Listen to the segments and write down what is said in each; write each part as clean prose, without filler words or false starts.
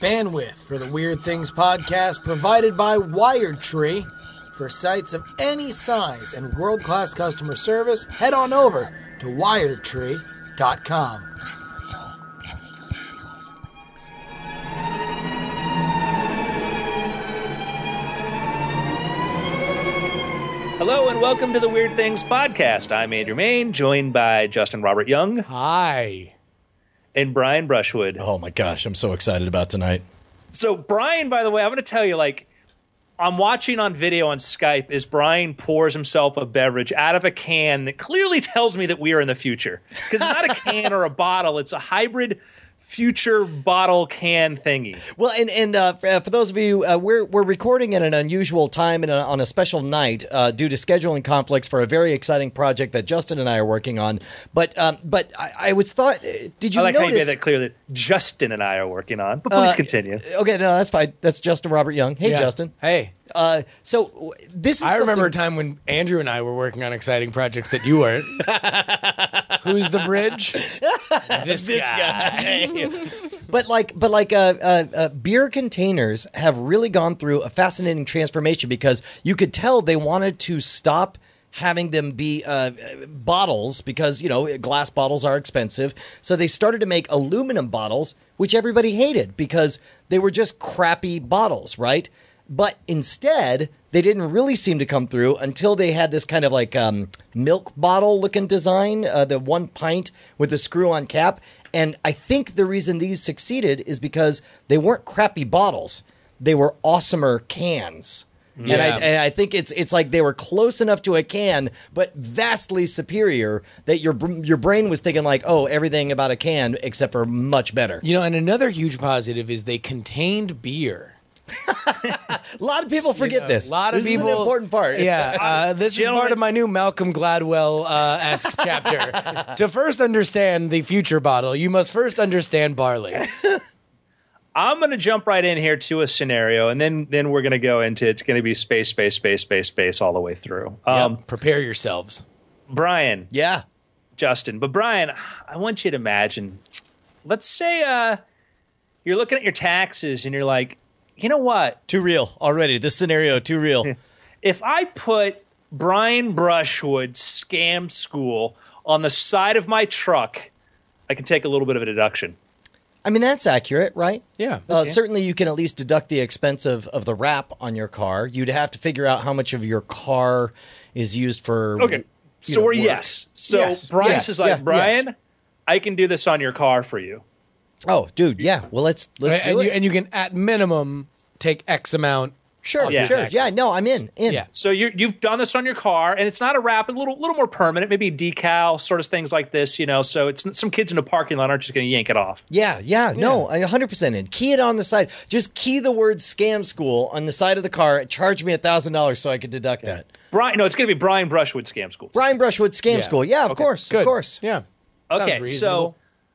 Bandwidth for the Weird Things podcast provided by WiredTree. For sites of any size and world-class customer service, head on over to wiredtree.com. Hello and welcome to the Weird Things podcast. I'm Andrew Main, joined by Justin Robert Young. Hi. And Brian Brushwood. Oh my gosh, I'm so excited about tonight. So Brian, by the way, I'm going to tell you, I'm watching on video on Skype as Brian pours himself a beverage out of a can that clearly tells me that we are in the future. Because it's not a can or a bottle, it's a hybrid future bottle can thingy. Well, and for those of you, we're recording at an unusual time and on a special night due to scheduling conflicts for a very exciting project that Justin and I are working on. But I was thought, did you I like notice? how you made that clear that Justin and I are working on. But please continue. Okay, no, that's fine. That's Justin Robert Young. Hey, Yeah. Justin. Hey. So this is I remember a something- time when Andrew and I were working on exciting projects that you weren't. Who's the bridge? This guy. But beer containers have really gone through a fascinating transformation because you could tell they wanted to stop having them be bottles because, glass bottles are expensive. So they started to make aluminum bottles, which everybody hated because they were just crappy bottles, right? But instead, they didn't really seem to come through until they had this kind of milk bottle looking design, the 1 pint with the screw on cap. And I think the reason these succeeded is because they weren't crappy bottles. They were awesomer cans. Yeah. And I think it's like they were close enough to a can, but vastly superior that your brain was thinking like, oh, everything about a can except for much better. And another huge positive is they contained beer. A lot of people forget this. A lot of this people. is an important part. Yeah, this is part of my new Malcolm Gladwell-esque chapter. To first understand the future bottle, you must first understand barley. I'm going to jump right in here to a scenario, and then we're going to go into it's going to be space all the way through. Prepare yourselves. Brian. Yeah. Justin. But Brian, I want you to imagine, let's say you're looking at your taxes and you're like, you know what? Too real already. This scenario, too real. If I put Brian Brushwood Scam School on the side of my truck, I can take a little bit of a deduction. I mean, that's accurate, right? Yeah. Certainly you can at least deduct the expense of the wrap on your car. You'd have to figure out how much of your car is used for Okay. So we're work. yes. So Yes. Brian Yes. says like, Yeah. Brian, Yes. I can do this on your car for you. Oh, dude, yeah. Well, let's do it. And you can, at minimum, take X amount. Sure, Yeah. sure. Yeah, no, I'm in. Yeah. So you've done this on your car, and it's not a wrap, a little more permanent, maybe decal, sort of things like this, So it's some kids in the parking lot aren't just going to yank it off. Yeah, no, I 100% in. Key it on the side. Just key the word "scam school" on the side of the car. Charge me $1,000 so I could deduct that. Brian, no, it's going to be Brian Brushwood Scam School. Brian Brushwood Scam Yeah. School. Yeah, of course, Good. of course. Yeah. Okay, Sounds reasonable. so,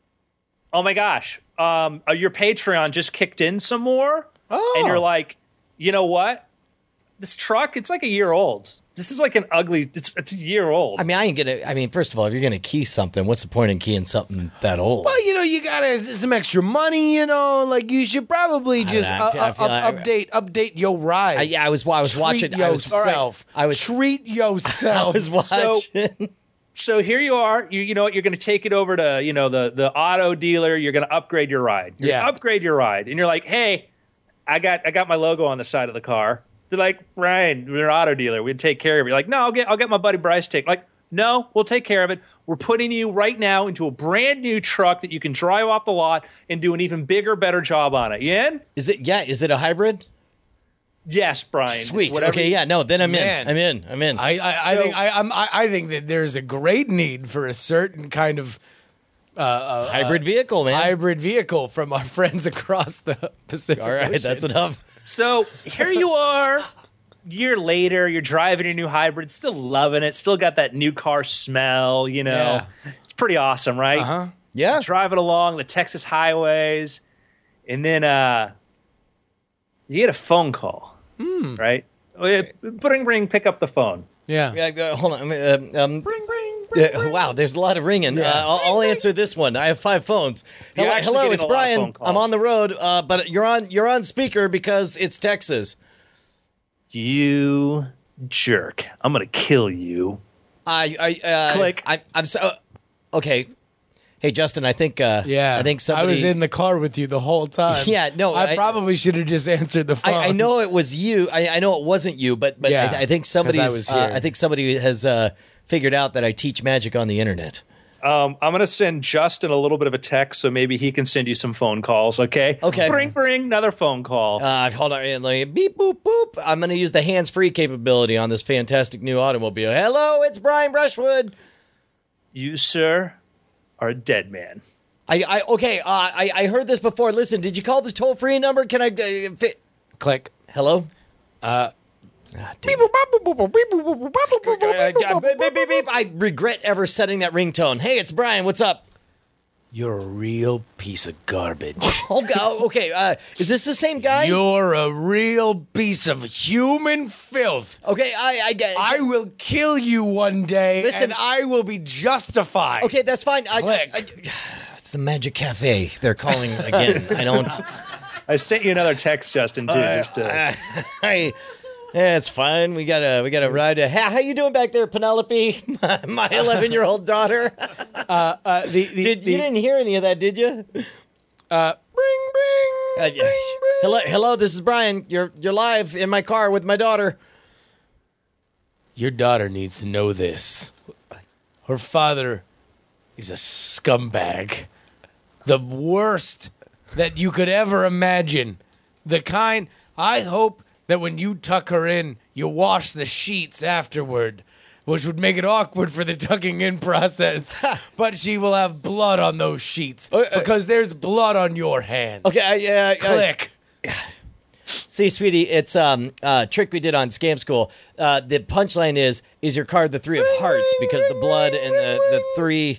oh my gosh, your Patreon just kicked in some more, and you're like, you know what? This truck, it's like a year old. This is like an ugly. It's a year old. I mean, first of all, if you're gonna key something, what's the point in keying something that old? Well, you got some extra money, like you should probably just know, I feel update your ride. I was watching. Treat yourself. Treat yourself. I was watching. So here you are. You know what? You're going to take it over to the auto dealer. You're going to upgrade your ride. Upgrade your ride, and you're like, hey, I got my logo on the side of the car. They're like, Brian, we're an auto dealer. We'd take care of it. You're like, no, I'll get my buddy Bryce to take. Like, no, we'll take care of it. We're putting you right now into a brand new truck that you can drive off the lot and do an even bigger, better job on it. You in? Is it? Yeah. Is it a hybrid? Yes, Brian. Sweet. Whatever Okay. Yeah. No. Then I'm Man. in. I'm in. I think that there's a great need for a certain kind of hybrid vehicle, man. hybrid vehicle from our friends across the Pacific All right. Ocean. That's enough. So here you are, year later, you're driving your new hybrid, still loving it, still got that new car smell, Yeah. It's pretty awesome, right? Uh-huh. Yeah. Driving along the Texas highways, and then you get a phone call, right? Bring, pick up the phone. Yeah. Yeah. Hold on. Bring. Wow, there's a lot of ringing. I'll answer this one. I have 5 phones. Hello, it's Brian. I'm on the road, but you're on speaker because it's Texas. You jerk! I'm gonna kill you. Click. I'm so okay. Hey, Justin, I think I think somebody... I was in the car with you the whole time. Yeah, no. I probably should have just answered the phone. I know it was you. I know it wasn't you, but yeah, I think somebody has figured out that I teach magic on the internet. I'm going to send Justin a little bit of a text, so maybe he can send you some phone calls, okay? Okay. Bring, another phone call. Hold on. Beep, boop, boop. I'm going to use the hands-free capability on this fantastic new automobile. Hello, it's Brian Brushwood. You, sir, are a dead man. I heard this before. Listen, did you call the toll-free number? Can I... Click. Hello? Beep, beep, beep. I regret ever setting that ringtone. Hey, it's Brian. What's up? You're a real piece of garbage. Okay. Is this the same guy? You're a real piece of human filth. Okay, I will kill you one day, Listen, and I will be justified. Okay, that's fine. Click. It's the Magic Cafe. They're calling again. I don't... I sent you another text, Justin, too. It's fine. We got a ride. How you doing back there, Penelope? My 11-year-old daughter. You didn't hear any of that, did you? Bring. Hello. This is Brian. You're live in my car with my daughter. Your daughter needs to know this. Her father is a scumbag. The worst that you could ever imagine. The kind I hope that when you tuck her in, you wash the sheets afterward, which would make it awkward for the tucking in process. But she will have blood on those sheets because there's blood on your hands. Okay, Click. See, sweetie, it's a trick we did on Scam School. The punchline is your card the 3 of hearts because the blood and the 3...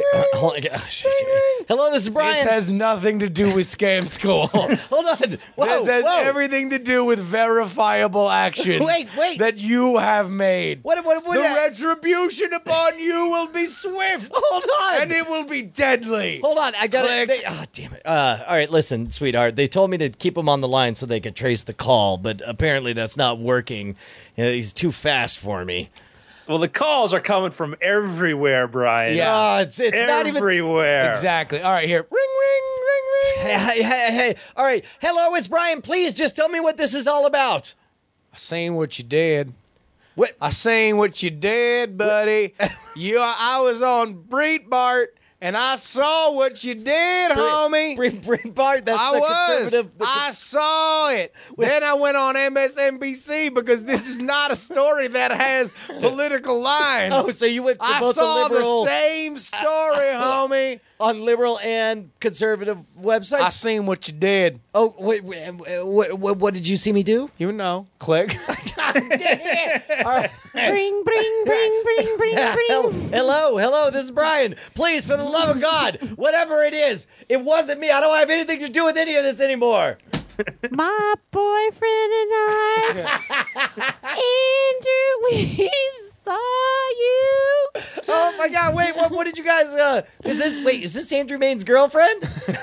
Hello, this is Brian. This has nothing to do with Scam School. Hold on. This has everything to do with verifiable action. Wait. That you have made. What the retribution upon you will be swift. Hold on. And it will be deadly. Hold on. I got it. Oh, damn it. All right, listen, sweetheart. They told me to keep him on the line so they could trace the call, but apparently that's not working. He's too fast for me. Well, the calls are coming from everywhere, Brian. Yeah, it's not even everywhere. Exactly. All right, here. Ring. Hey. All right. Hello, it's Brian. Please just tell me what this is all about. I seen what you did. What? I seen what you did, buddy. I was on Breitbart. And I saw what you did, homie. Breitbart, that's the conservative. I saw it. Then I went on MSNBC because this is not a story that has political lines. Oh, so you went to both the liberal... I saw the same story, homie. On liberal and conservative websites? I seen what you did. Oh, wait, what did you see me do? You know. Click. God dang it. All right. Bring. Hello, this is Brian. Please, for the love of God, whatever it is, it wasn't me. I don't have anything to do with any of this anymore. My boyfriend and I, Andrew, we saw you. Oh my God! Wait, what did you guys? Is this Andrew Maine's girlfriend?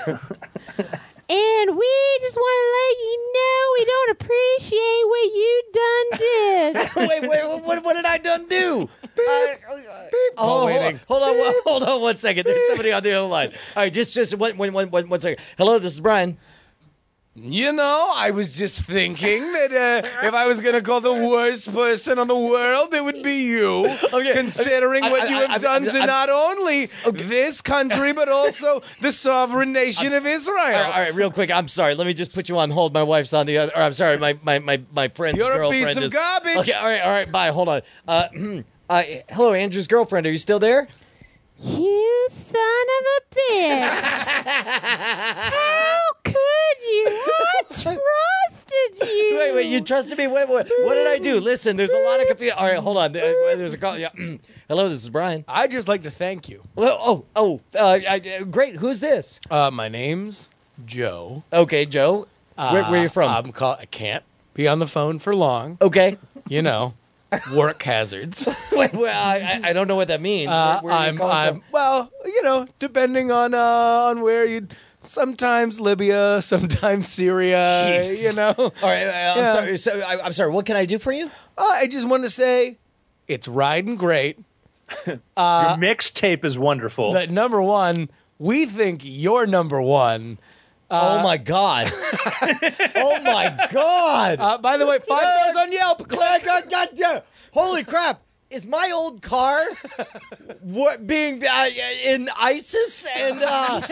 And we just want to let you know we don't appreciate what you done did. Wait, what did I done do? Waiting. Hold on 1 second. There's somebody on the other line. All right, just one second. Hello, this is Brian. You know, I was just thinking that if I was going to call the worst person on the world, it would be you. Okay. Considering what you have done to not only this country, but also the sovereign nation of Israel. All right, real quick. I'm sorry. Let me just put you on hold. My wife's on the other. Or I'm sorry, my friend's You're girlfriend. You're a piece of garbage. Okay, all right. Bye. Hold on. Hello, Andrew's girlfriend. Are you still there? You son of a bitch. How could you? I trusted you. Wait, you trusted me? What did I do? Listen, there's a lot of confusion. All right, hold on. There's a call. Yeah. Hello, this is Brian. I'd just like to thank you. Well, great. Who's this? My name's Joe. Okay, Joe. Where are you from? I can't be on the phone for long. Okay. You know. work hazards. Wait, well, I don't know what that means. Where are you calling from? Well, depending on where you. Sometimes Libya, sometimes Syria. Jesus. All right, I'm sorry. I'm sorry. What can I do for you? I just want to say, it's riding great. Your mixtape is wonderful. That number one, we think you're number one. Oh my God! Oh my God! By the way, 5 stars on Yelp. God, holy crap! Is my old car being in ISIS and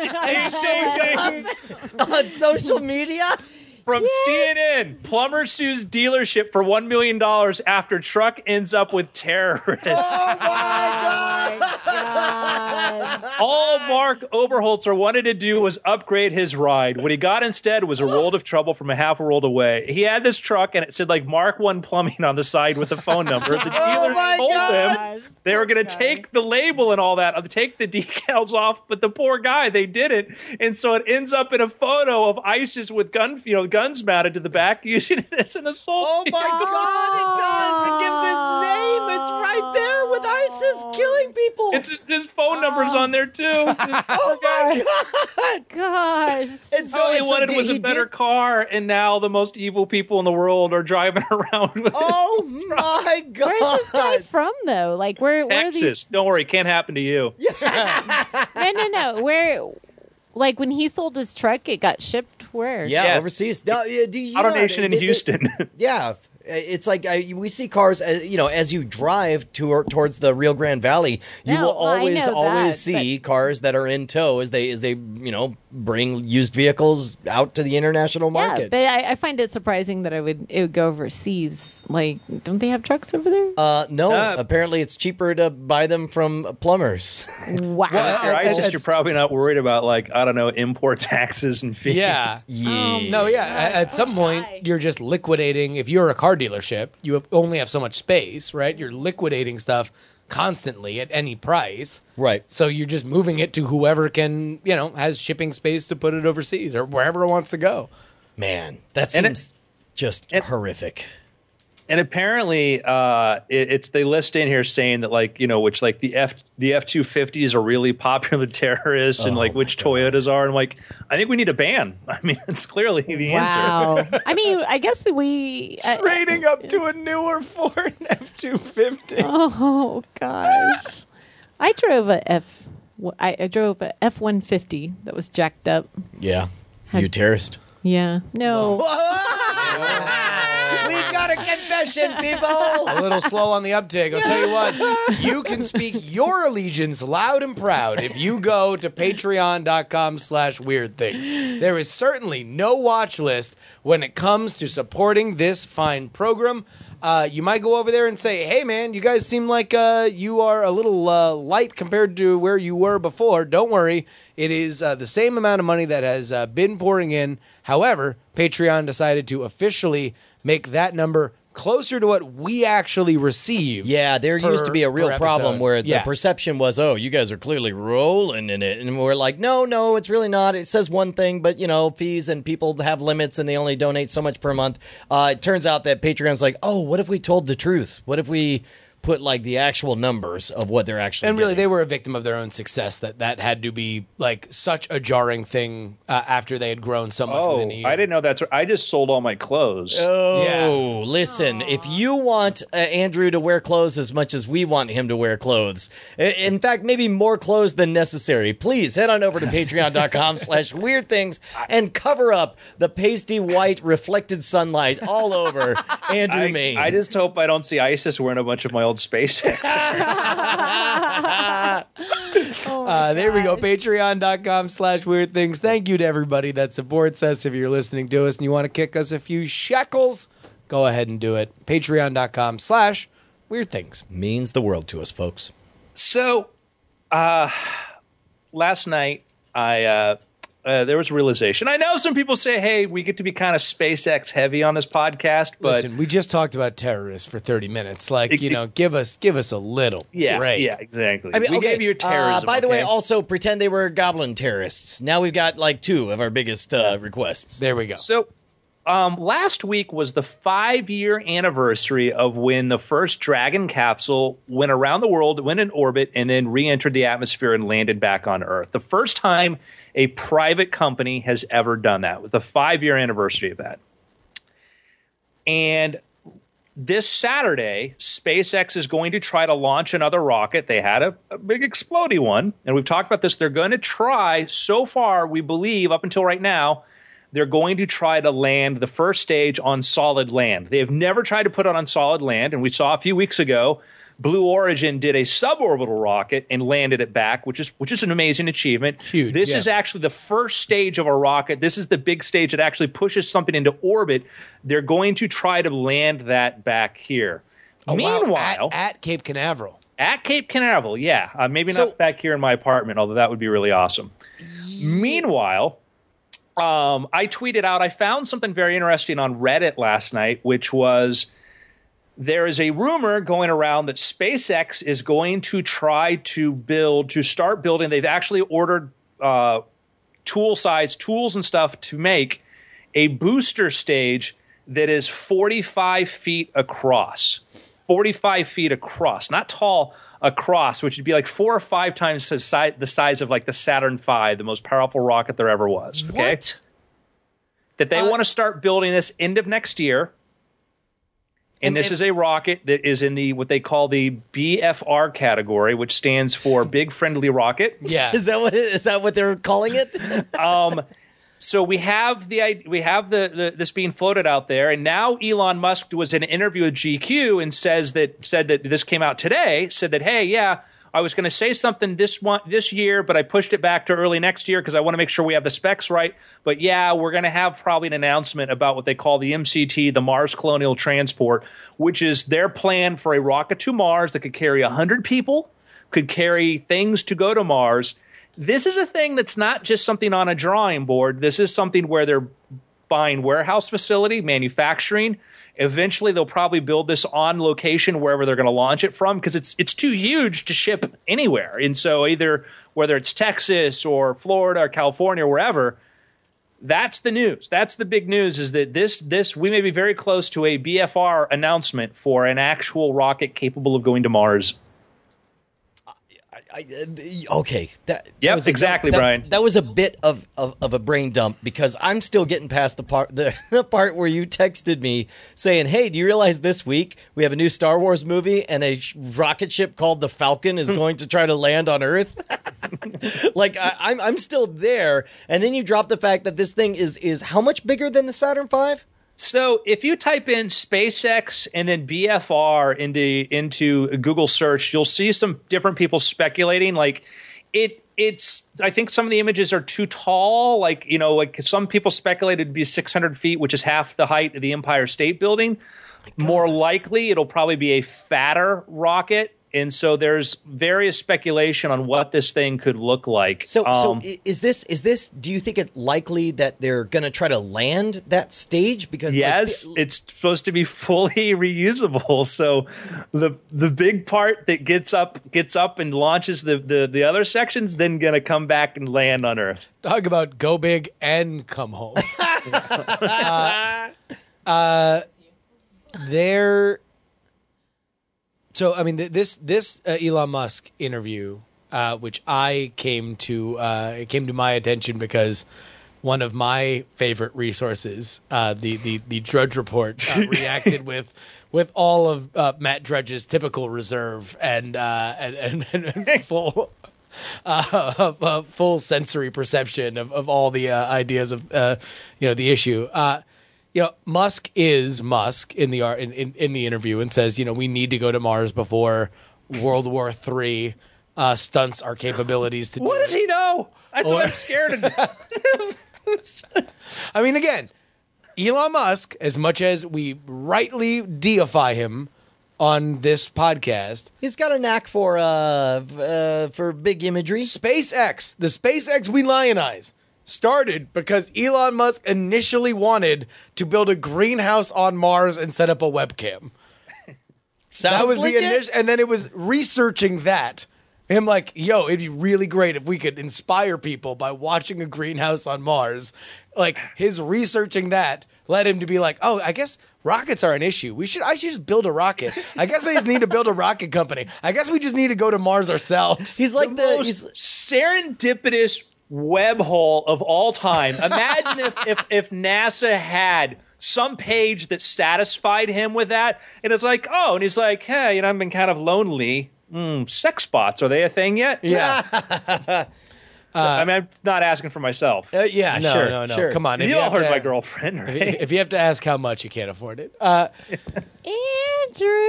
on social media? From CNN, plumber sues dealership for $1 million after truck ends up with terrorists. Oh my God. All Mark Oberholzer wanted to do was upgrade his ride. What he got instead was a world of trouble from a half a world away. He had this truck and it said like Mark 1 Plumbing on the side with a phone number. The dealers told him they were going to take the label and all that, take the decals off, but the poor guy, they didn't. And so it ends up in a photo of ISIS with guns mounted to the back using it as an assault. Oh my God, it does. It gives his name. It's right there with ISIS killing people. His phone number's on there too. Oh my God. Gosh. And All he wanted was he a better car, and now the most evil people in the world are driving around with Oh my God. Where's this guy from, though? Like, where are Texas. these? Don't worry, can't happen to you. No. Where, like, when he sold his truck, it got shipped where? Yeah, Yes. overseas. No, do you Auto know, Nation in Houston. Yeah. It's like we see cars, as you drive towards the Rio Grande Valley, you No, will I know always that, see cars that are in tow as they bring used vehicles out to the international Yeah, market. but I find it surprising that it would go overseas. Like, don't they have trucks over there? No, apparently it's cheaper to buy them from plumbers. Wow. Your ISIS, you're probably not worried about import taxes and fees. Yeah. Yeah. At some point, God. you're just liquidating. If you're a car dealership, you only have so much space, right? You're liquidating stuff constantly at any price. Right. So you're just moving it to whoever can, has shipping space to put it overseas or wherever it wants to go. Man, that seems just horrific. And apparently, they list in here saying that the F-250s are really popular with terrorists and which Toyotas are. And I think we need a ban. I mean, that's clearly the answer. Wow. I mean, I guess we Trading up to a newer Ford F-250. Oh gosh. I drove I drove a F-150 that was jacked up. Yeah. You terrorist. Yeah. No. We got a confession, people. A little slow on the uptake. I'll tell you what, you can speak your allegiance loud and proud if you go to patreon.com/weirdthings. There is certainly no watch list when it comes to supporting this fine program. You might go over there and say, hey, man, you guys seem like you are a little light compared to where you were before. Don't worry. It is the same amount of money that has been pouring in. However, Patreon decided to officially make that number closer to what we actually receive. Yeah, there used to be a real problem where the Yeah. perception was, oh, you guys are clearly rolling in it. And we're like, no, it's really not. It says one thing, but, fees and people have limits and they only donate so much per month. It turns out that Patreon's like, oh, what if we told the truth? What if we put the actual numbers of what they're actually And really, getting? they were a victim of their own success. That had to be such a jarring thing after they had grown so much within a year. I didn't know that's. I just sold all my clothes. Oh, listen, if you want Andrew to wear clothes as much as we want him to wear clothes, in fact, maybe more clothes than necessary, please head on over to patreon.com/weirdthings and cover up the pasty white reflected sunlight all over Andrew Main. I just hope I don't see ISIS wearing a bunch of my old SpaceX. There we go. Patreon.com/weirdthings. Thank you to everybody that supports us. If you're listening to us and you want to kick us a few shekels, go ahead and do it. Patreon.com/weirdthings. Means the world to us, folks. So, last night, there was a realization. I know some people say, hey, we get to be kind of SpaceX heavy on this podcast, but Listen, we just talked about terrorists for 30 minutes. Give us a little break. Yeah, exactly. I mean, we okay, gave you terrorism. by the way, okay? also pretend they were goblin terrorists. Now we've got 2 of our biggest requests. There we go. So, last week was the 5-year anniversary of when the first Dragon capsule went around the world, went in orbit, and then re-entered the atmosphere and landed back on Earth. The first time a private company has ever done that. It was the 5-year anniversary of that. And this Saturday, SpaceX is going to try to launch another rocket. They had a big explodey one, and we've talked about this. They're going to try, so far, we believe, up until right now, they're going to try to land the first stage on solid land. They have never tried to put it on solid land, and we saw a few weeks ago, Blue Origin did a suborbital rocket and landed it back, which is an amazing achievement. Huge, this is actually the first stage of a rocket. This is the big stage that actually pushes something into orbit. They're going to try to land that back here. Oh, Meanwhile, wow. At Cape Canaveral. At Cape Canaveral, yeah. Maybe not back here in my apartment, although that would be really awesome. Meanwhile, I tweeted out, I found something very interesting on Reddit last night, which was there is a rumor going around that SpaceX is going to try to start building. They've actually ordered tools and stuff to make a booster stage that is 45 feet across. 45 feet across, not tall, across, which would be like 4 or 5 times the size of like the Saturn V, the most powerful rocket there ever was. Okay? What? That they want to start building this end of next year. And this is a rocket that is in the what they call the BFR category, which stands for Big Friendly Rocket. Yeah. Is that what they're calling it? So we have the this being floated out there, and now Elon Musk was in an interview with GQ and said that this came out today. Said that, hey, yeah, I was going to say something this year, but I pushed it back to early next year because I want to make sure we have the specs right. But yeah, we're going to have probably an announcement about what they call the MCT, the Mars Colonial Transport, which is their plan for a rocket to Mars that could carry 100 people, could carry things to go to Mars. This is a thing that's not just something on a drawing board. This is something where they're buying warehouse facility, manufacturing. Eventually, they'll probably build this on location wherever they're going to launch it from because it's too huge to ship anywhere. And so either whether it's Texas or Florida or California or wherever, that's the news. That's the big news is that this we may be very close to a BFR announcement for an actual rocket capable of going to Mars. Okay. Yep, exactly, Brian. That was a bit of a brain dump because I'm still getting past the part where you texted me saying, hey, do you realize this week we have a new Star Wars movie and a rocket ship called the Falcon is going to try to land on Earth? Like, I'm still there. And then you drop the fact that this thing is how much bigger than the Saturn V? So if you type in SpaceX and then BFR into Google search, you'll see some different people speculating. Like it's I think some of the images are too tall. Like some people speculated it'd be 600 feet, which is half the height of the Empire State Building. More likely, it'll probably be a fatter rocket. And so there's various speculation on what this thing could look like. So is this? Do you think it's likely that they're going to try to land that stage? Because yes, it's supposed to be fully reusable. So the big part that gets up and launches the other sections, then going to come back and land on Earth. Talk about go big and come home. So, I mean, this Elon Musk interview, which came to my attention because one of my favorite resources, the Drudge Report, reacted with all of Matt Drudge's typical reserve and full full sensory perception of all the ideas of the issue. Musk is Musk in the interview and says, we need to go to Mars before World War III stunts our capabilities to do it. What does he know? That's what I'm scared of. I mean, again, Elon Musk, as much as we rightly deify him on this podcast, he's got a knack for big imagery. SpaceX, the SpaceX we lionize, started because Elon Musk initially wanted to build a greenhouse on Mars and set up a webcam. That was legit. The initial, and then it was researching that him like, yo, it'd be really great if we could inspire people by watching a greenhouse on Mars. Like his researching that led him to be like, oh, I guess rockets are an issue. I should just build a rocket. I guess I just need to build a rocket company. I guess we just need to go to Mars ourselves. He's like the most serendipitous web hole of all time. Imagine if NASA had some page that satisfied him with that, and it's like, oh, and he's like, hey, I've been kind of lonely. Sex bots, are they a thing yet? Yeah. I'm not asking for myandrew. No. Sure. Come on. You all heard my girlfriend, right? If you have to ask how much, you can't afford it. Andrew.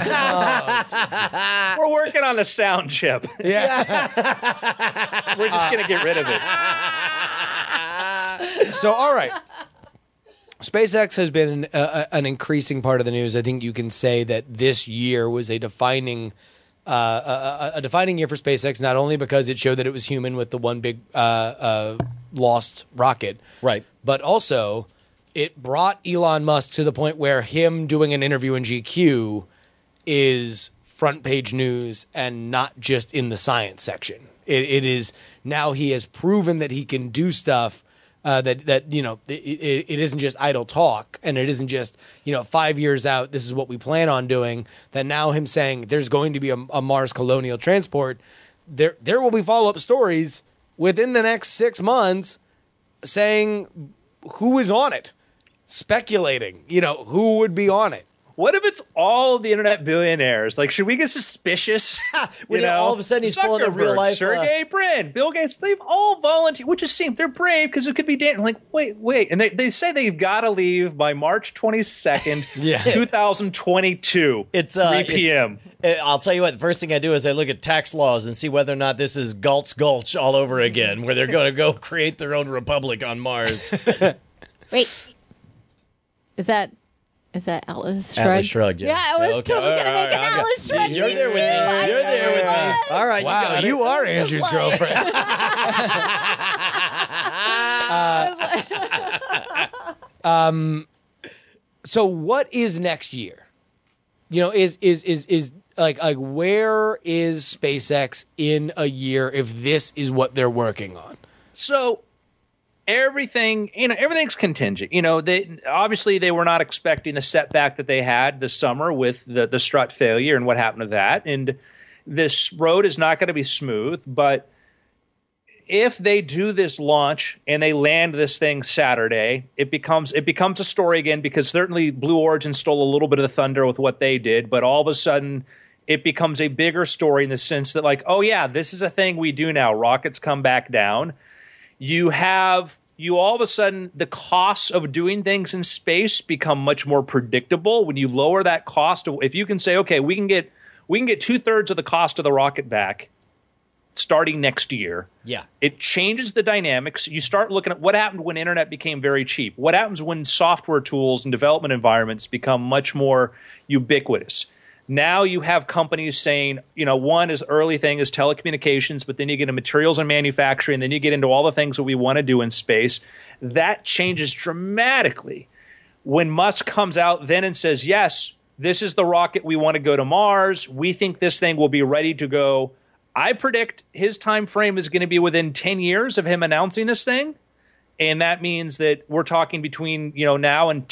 We're working on the sound chip. Yeah. We're just going to get rid of it. So, all right. SpaceX has been an increasing part of the news. I think you can say that this year was a defining year for SpaceX, not only because it showed that it was human with the one big lost rocket, right, but also it brought Elon Musk to the point where him doing an interview in GQ is front page news and not just in the science section. It is now he has proven that he can do stuff that it isn't just idle talk, and it isn't just 5 years out, this is what we plan on doing. That now him saying there's going to be a Mars colonial transport, there will be follow-up stories within the next 6 months saying who is on it, speculating who would be on it. What if it's all the internet billionaires? Like, should we get suspicious? All of a sudden he's pulling a real life. Sergey Brin, Bill Gates, they've all volunteered, which just seems they're brave because it could be Dan. Like, wait. And they say they've got to leave by March 22nd, 2022. It's 3 p.m. I'll tell you what, the first thing I do is I look at tax laws and see whether or not this is Galt's Gulch all over again, where they're going to go create their own republic on Mars. Wait. Is that Atlas Shrugged? Atlas Shrugged, yeah. Yeah, I was totally going to make an Atlas Shrugged. You're there with me. You're there with me. All right, wow, you are Andrew's girlfriend. So what is next year? Is like where is SpaceX in a year if this is what they're working on? So everything's contingent. They were not expecting the setback that they had this summer with the strut failure and what happened to that. And this road is not going to be smooth, but if they do this launch and they land this thing Saturday, it becomes a story again, because certainly Blue Origin stole a little bit of the thunder with what they did, but all of a sudden it becomes a bigger story in the sense that, like, oh yeah, this is a thing we do now. Rockets come back down. You all of a sudden, the costs of doing things in space become much more predictable. When you lower that cost, if you can say, okay, we can get 2/3 of the cost of the rocket back starting next year. Yeah. It changes the dynamics. You start looking at what happened when internet became very cheap. What happens when software tools and development environments become much more ubiquitous? Now you have companies saying, one is early thing is telecommunications, but then you get into materials and manufacturing, then you get into all the things that we want to do in space. That changes dramatically when Musk comes out then and says, yes, this is the rocket we want to go to Mars. We think this thing will be ready to go. I predict his time frame is going to be within 10 years of him announcing this thing. And that means that we're talking between, now and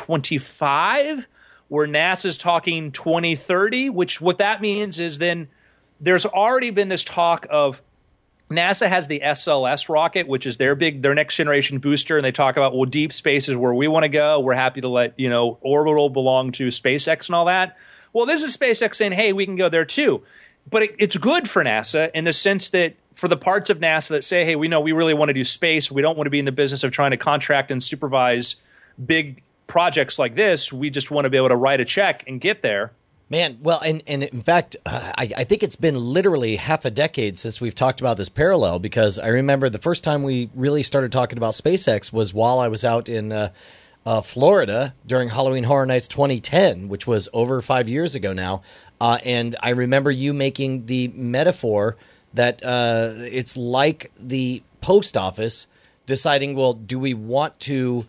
2025. Where NASA's talking 2030, which what that means is then there's already been this talk of NASA has the SLS rocket, which is their next generation booster. And they talk about, well, deep space is where we want to go. We're happy to let, orbital belong to SpaceX and all that. Well, this is SpaceX saying, hey, we can go there too. But it's good for NASA in the sense that for the parts of NASA that say, hey, we know we really want to do space. We don't want to be in the business of trying to contract and supervise big projects like this. We just want to be able to write a check and get there. Man, well, and in fact, I think it's been literally half a decade since we've talked about this parallel, because I remember the first time we really started talking about SpaceX was while I was out in Florida during Halloween Horror Nights 2010, which was over 5 years ago now. And I remember you making the metaphor that it's like the post office deciding, well, do we want to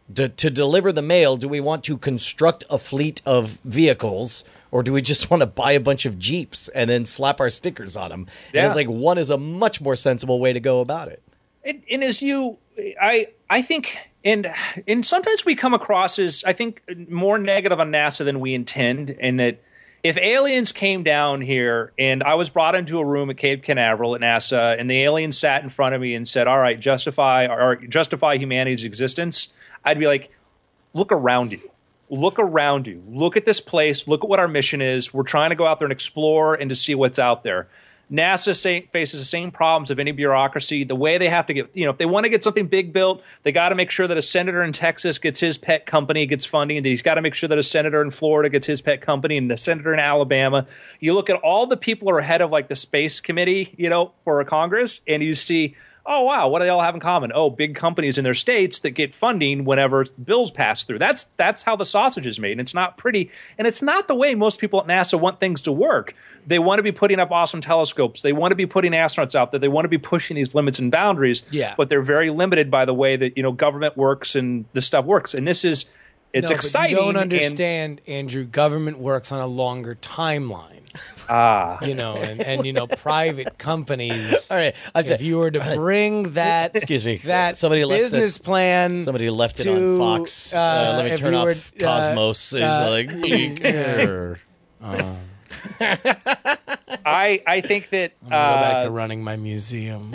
to deliver the mail, do we want to construct a fleet of vehicles, or do we just want to buy a bunch of Jeeps and then slap our stickers on them? Yeah. And it's like, one is a much more sensible way to go about it. And as I think, and sometimes we come across as, I think, more negative on NASA than we intend, and that if aliens came down here and I was brought into a room at Cape Canaveral at NASA and the alien sat in front of me and said, all right, justify humanity's existence, I'd be like, look around you. Look around you. Look at this place. Look at what our mission is. We're trying to go out there and explore and to see what's out there. NASA faces the same problems of any bureaucracy. The way they have to get, if they want to get something big built, they got to make sure that a senator in Texas gets his pet company, gets funding. He's got to make sure that a senator in Florida gets his pet company, and the senator in Alabama. You look at all the people who are head of like the space committee, for a Congress, and you see, oh, wow, what do they all have in common? Oh, big companies in their states that get funding whenever bills pass through. That's how the sausage is made, and it's not pretty. And it's not the way most people at NASA want things to work. They want to be putting up awesome telescopes. They want to be putting astronauts out there. They want to be pushing these limits and boundaries. Yeah. But they're very limited by the way that, government works and this stuff works. And it's exciting. But you don't understand, Andrew, government works on a longer timeline. And private companies. All right, if you were to bring that, excuse me, that business plan, somebody left it on Fox. Let me turn off Cosmos. I think that I'm gonna go back to running my museum.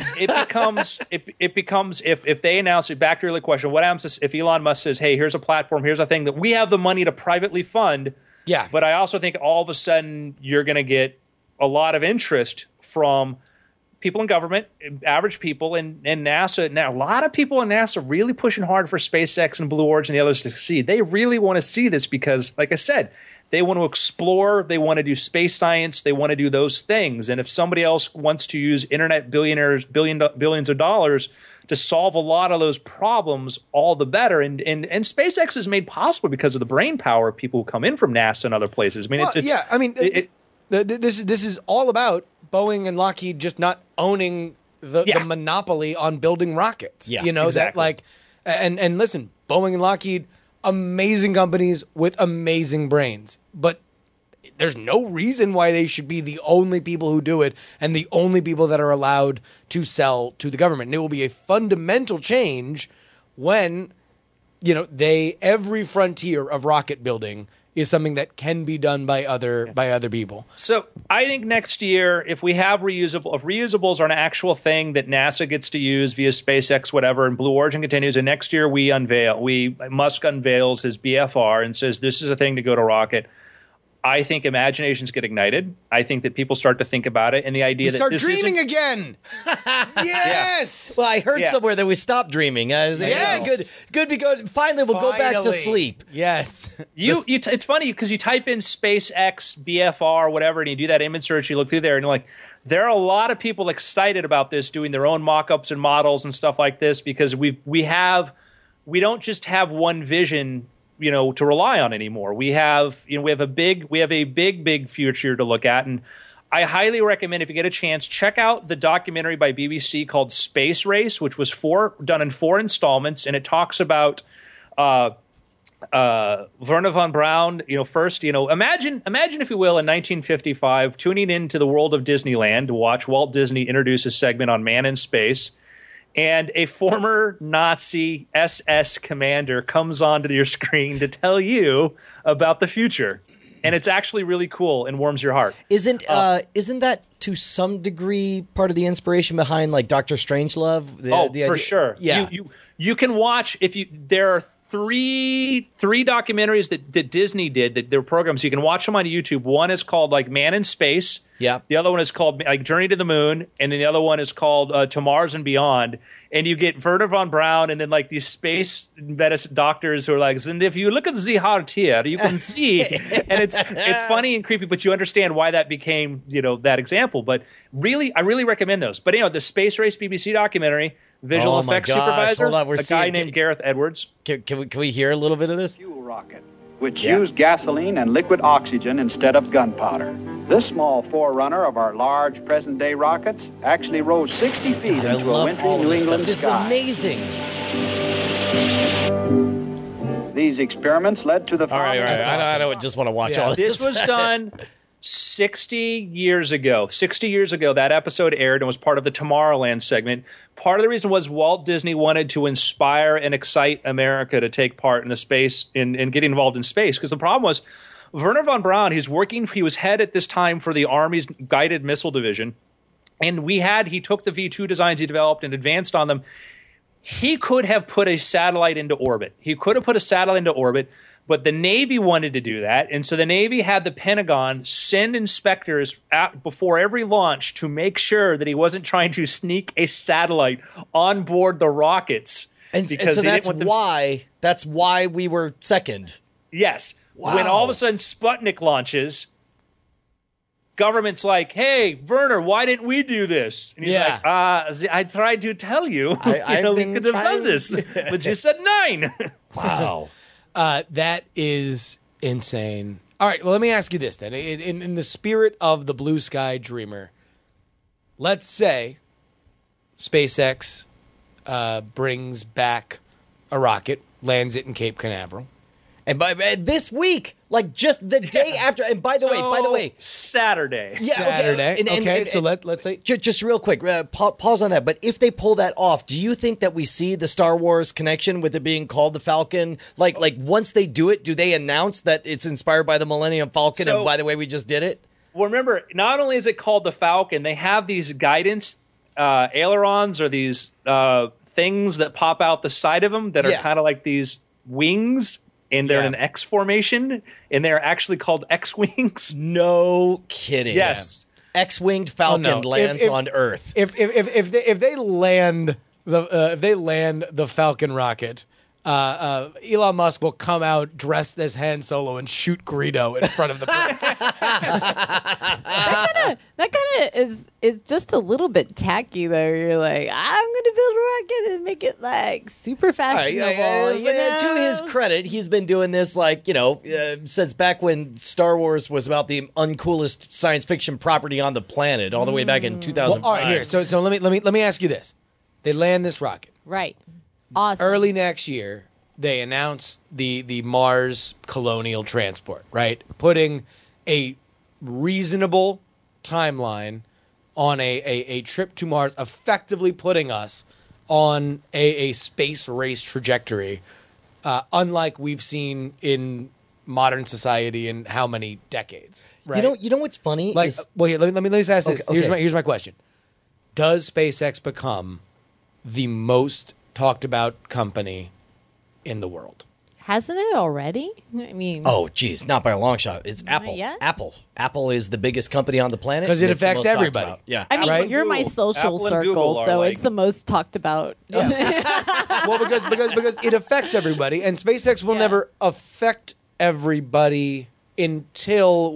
It becomes if they announce it. Back to your earlier question, what happens if Elon Musk says, "Hey, here's a platform, here's a thing that we have the money to privately fund." Yeah, but I also think all of a sudden you're going to get a lot of interest from people in government, average people, and NASA. Now, a lot of people in NASA really pushing hard for SpaceX and Blue Origin and the others to succeed. They really want to see this because, like I said, they want to explore, they want to do space science, they want to do those things. And if somebody else wants to use internet billions of dollars to solve a lot of those problems, all the better. And SpaceX is made possible because of the brain power of people who come in from NASA and other places. I mean, this is all about Boeing and Lockheed just not owning the monopoly on building rockets. Yeah, exactly. And listen, Boeing and Lockheed, amazing companies with amazing brains, but there's no reason why they should be the only people who do it and the only people that are allowed to sell to the government. And it will be a fundamental change when, every frontier of rocket building is something that can be done by other people. So I think next year, if reusables are an actual thing that NASA gets to use via SpaceX, whatever, and Blue Origin continues, and next year Musk unveils his BFR and says this is a thing to go to rocket. I think imaginations get ignited. I think that people start to think about it, and the idea that start dreaming again. Yes. Well, I heard somewhere that we stopped dreaming. I was like, good. Because finally we'll go back to sleep. Yes. It's funny because you type in SpaceX BFR whatever, and you do that image search. You look through there, and you're like, there are a lot of people excited about this, doing their own mock-ups and models and stuff like this because we don't just have one vision to rely on anymore. We have a big future to look at, and I highly recommend if you get a chance, check out the documentary by BBC called Space Race, which was done in 4 installments, and it talks about Wernher von Braun. First, imagine if you will, in 1955, tuning into the world of Disneyland to watch Walt Disney introduce a segment on man in space. And a former Nazi SS commander comes onto your screen to tell you about the future. And it's actually really cool and warms your heart. Isn't that to some degree part of the inspiration behind like Dr. Strangelove? For sure. Yeah. You can watch there are three documentaries that Disney did that they're programs. You can watch them on YouTube. One is called like Man in Space. Yeah. The other one is called like Journey to the Moon, and then the other one is called To Mars and Beyond. And you get Wernher von Braun, and then like these space medicine doctors who are like, and if you look at the heart here, you can see, and it's funny and creepy, but you understand why that became that example. But really, I really recommend those. But the Space Race BBC documentary, visual effects supervisor, a guy named Gareth Edwards. Can we hear a little bit of this? Fuel rocket, which used gasoline and liquid oxygen instead of gunpowder. This small forerunner of our large present-day rockets actually rose 60 feet into a wintry New England sky. This is amazing. these experiments led to the All right. founding. I don't just want to watch all this. This was done 60 years ago. 60 years ago, that episode aired and was part of the Tomorrowland segment. Part of the reason was Walt Disney wanted to inspire and excite America to take part in the space, in getting involved in space. Because the problem was, Wernher von Braun, he was head at this time for the Army's Guided Missile Division. And he took the V2 designs he developed and advanced on them. He could have put a satellite into orbit. But the Navy wanted to do that. And so the Navy had the Pentagon send inspectors out before every launch to make sure that he wasn't trying to sneak a satellite on board the rockets. And so that's why we were second. Yes. Wow. When all of a sudden Sputnik launches, government's like, hey, Werner, why didn't we do this? And he's like, I tried to tell you. We could have done this. But you said 9. Wow. That is insane. All right, well, let me ask you this then. In the spirit of the Blue Sky Dreamer, let's say SpaceX brings back a rocket, lands it in Cape Canaveral. And by this week, like just the day after, and by the way, Saturday. Yeah, Saturday. Okay, So let's say just real quick, pause on that. But if they pull that off, do you think that we see the Star Wars connection with it being called the Falcon? Like once they do it, do they announce that it's inspired by the Millennium Falcon? And by the way, we just did it. Well, remember, not only is it called the Falcon, they have these guidance ailerons or these things that pop out the side of them that are kind of like these wings. And they're in an X formation, and they're actually called X-wings. No kidding. Yes, X-winged Falcon lands on Earth. If they land the Falcon rocket, Elon Musk will come out dressed as Han Solo and shoot Greedo in front of the plane. That kind of is just a little bit tacky, though. You're like, I'm going to build a rocket and make it like super fashionable. To his credit, he's been doing this since back when Star Wars was about the uncoolest science fiction property on the planet, all the way back in 2005. Well, all right, here. So let me ask you this: they land this rocket, Right. Awesome. early next year. They announce the Mars colonial transport, right? Putting a reasonable timeline on a trip to Mars, effectively putting us on a space race trajectory, unlike we've seen in modern society in how many decades, right? You know what's funny? Like, here, let me just ask this. Okay. Here's my question: does SpaceX become the most talked about company in the world? Hasn't it already? I mean, oh, geez, not by a long shot. It's Apple. yet. Apple is the biggest company on the planet Because it and it's the affects most talked everybody. about. Yeah. I mean, right? you're my Google. social Apple and Google circle, are so like- it's the most talked about. Well, because it affects everybody, and SpaceX will never affect everybody until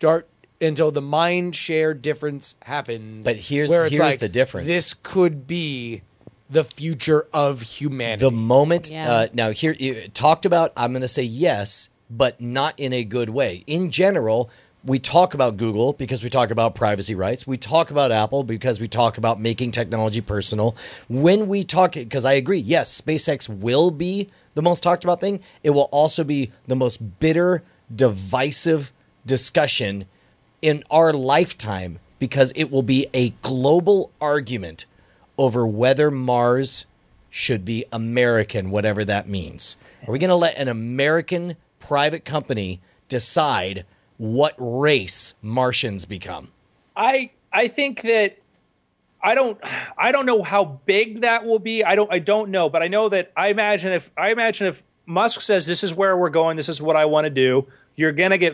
the mind share difference happens. But here's like, the difference. This could be the future of humanity. The moment Yeah. now here you talked about, I'm going to say yes, but not in a good way. In general, we talk about Google because we talk about privacy rights. We talk about Apple because we talk about making technology personal. When we talk, because I agree, yes, SpaceX will be the most talked about thing. It will also be the most bitter, divisive discussion in our lifetime because it will be a global argument over whether Mars should be American, whatever that means. Are we going to let an American private company decide what race Martians become? I think that I don't know how big that will be. I don't know, but I know that I imagine if Musk says this is where we're going, this is what I want to do, you're going to get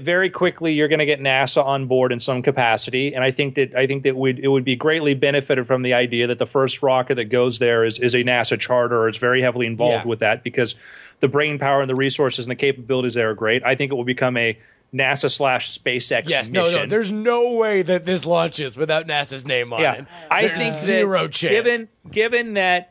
NASA on board in some capacity, and I think that it would be greatly benefited from the idea that the first rocket that goes there is a NASA charter or is very heavily involved with that because the brain power and the resources and the capabilities there are great. I think it will become a NASA/SpaceX mission. No, there's no way that this launches without NASA's name on it. I There's think zero chance. Given that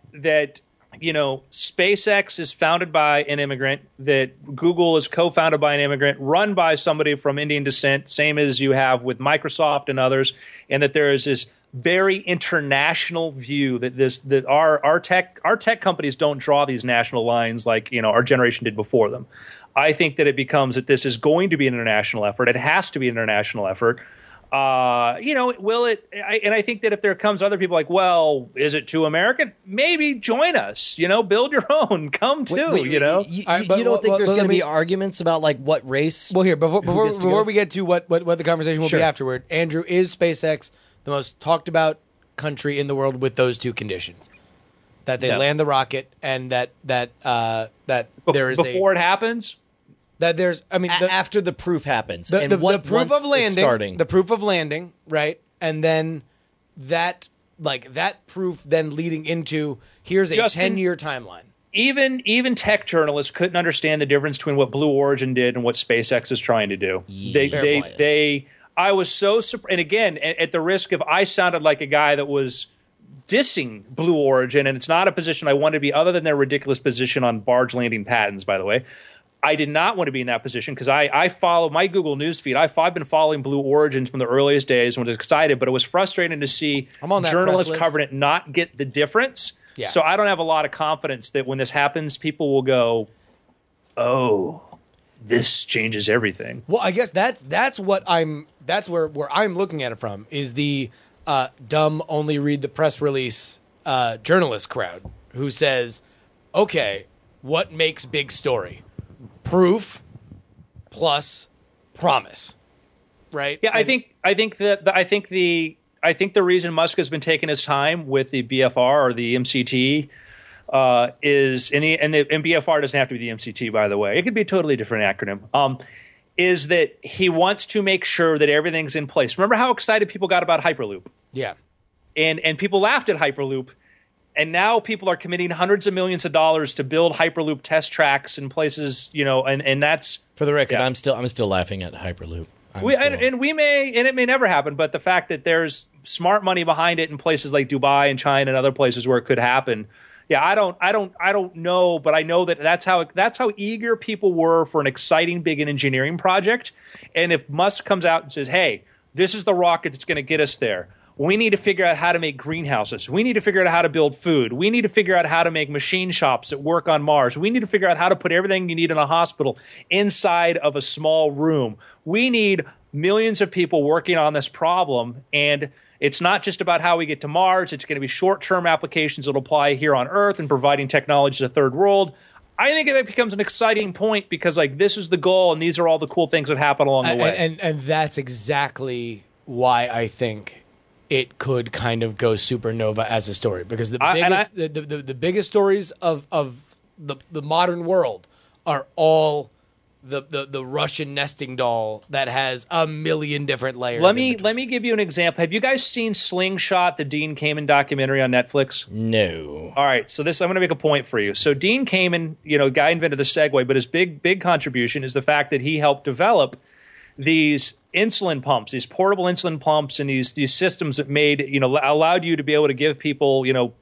SpaceX is founded by an immigrant, that Google is co-founded by an immigrant, run by somebody from Indian descent, same as you have with Microsoft and others, and that there is this very international view that our tech companies don't draw these national lines like our generation did before them. I think that it becomes that this is going to be an international effort. It has to be an international effort. Will it? And I think that if there comes other people like, well, is it too American? Maybe join us. Build your own. Come too. You don't think there's going to be arguments about like what race? Well, here before we get to what the conversation will be afterward, Andrew, is SpaceX the most talked about country in the world with those two conditions? That they land the rocket and that there is before it happens. That there's, after the proof happens, the proof of landing, the proof of landing, right, and then that proof then leading into here's a 10-year timeline. Even tech journalists couldn't understand the difference between what Blue Origin did and what SpaceX is trying to do. I was so surprised, and again, at the risk of I sounded like a guy that was dissing Blue Origin, and it's not a position I want to be, other than their ridiculous position on barge landing patents, by the way. I did not want to be in that position because I follow my Google newsfeed. I've been following Blue Origin from the earliest days when I was excited, but it was frustrating to see journalists covering it not get the difference. Yeah. So I don't have a lot of confidence that when this happens, people will go, oh, this changes everything. Well, I guess that's where I'm looking at it from is the dumb only read the press release journalist crowd who says, okay, what makes big story? Proof plus promise, right? Yeah, I think the reason Musk has been taking his time with the BFR or the MCT is, and BFR doesn't have to be the MCT, by the way. It could be a totally different acronym. Is that he wants to make sure that everything's in place. Remember how excited people got about Hyperloop? Yeah, and people laughed at Hyperloop. And now people are committing hundreds of millions of dollars to build Hyperloop test tracks in places, and that's for the record. Yeah. I'm still laughing at Hyperloop. It may never happen, but the fact that there's smart money behind it in places like Dubai and China and other places where it could happen. Yeah, I don't know, but I know that that's how eager people were for an exciting big engineering project. And if Musk comes out and says, "Hey, this is the rocket that's going to get us there." We need to figure out how to make greenhouses. We need to figure out how to build food. We need to figure out how to make machine shops that work on Mars. We need to figure out how to put everything you need in a hospital inside of a small room. We need millions of people working on this problem. And it's not just about how we get to Mars. It's going to be short-term applications that will apply here on Earth and providing technology to the third world. I think it becomes an exciting point because this is the goal and these are all the cool things that happen along the way. And that's exactly why I think it could kind of go supernova as a story because the biggest stories of the modern world are all the Russian nesting doll that has a million different layers. Let me give you an example. Have you guys seen Slingshot, the Dean Kamen documentary on Netflix? No. All right, so I'm going to make a point for you. So Dean Kamen, guy invented the Segway, but his big contribution is the fact that he helped develop these insulin pumps, these portable insulin pumps, and these systems that allowed you to be able to give people,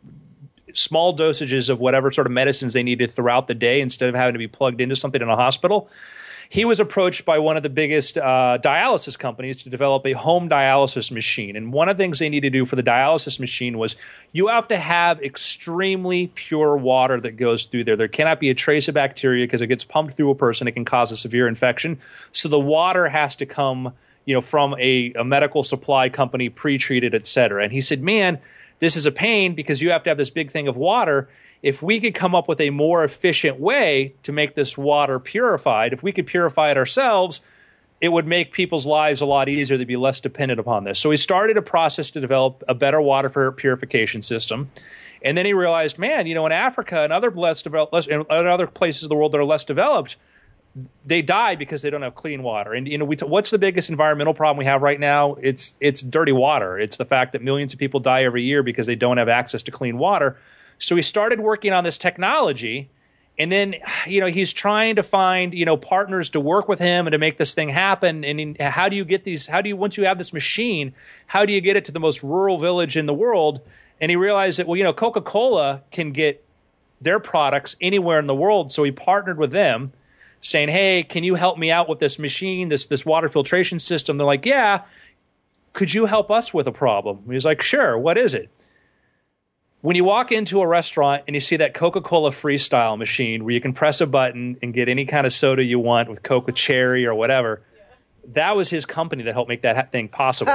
small dosages of whatever sort of medicines they needed throughout the day instead of having to be plugged into something in a hospital. He was approached by one of the biggest dialysis companies to develop a home dialysis machine. And one of the things they needed to do for the dialysis machine was you have to have extremely pure water that goes through there. There cannot be a trace of bacteria because it gets pumped through a person. It can cause a severe infection. So the water has to come from a medical supply company, pre-treated, et cetera. And he said, man, this is a pain because you have to have this big thing of water. If we could come up with a more efficient way to make this water purified, if we could purify it ourselves, it would make people's lives a lot easier. They'd be less dependent upon this. So he started a process to develop a better water purification system. And then he realized, man, in Africa and other other places of the world that are less developed, they die because they don't have clean water. And what's the biggest environmental problem we have right now? It's dirty water. It's the fact that millions of people die every year because they don't have access to clean water. So he started working on this technology, and then he's trying to find partners to work with him and to make this thing happen. And how do you get these? Once you have this machine, how do you get it to the most rural village in the world? And he realized that Coca-Cola can get their products anywhere in the world. So he partnered with them, saying, "Hey, can you help me out with this machine, this water filtration system?" They're like, "Yeah." could you help us with a problem? And he's like, sure, what is it? When you walk into a restaurant and you see that Coca-Cola Freestyle machine where you can press a button and get any kind of soda you want with Coke with cherry or whatever, that was his company that helped make that thing possible.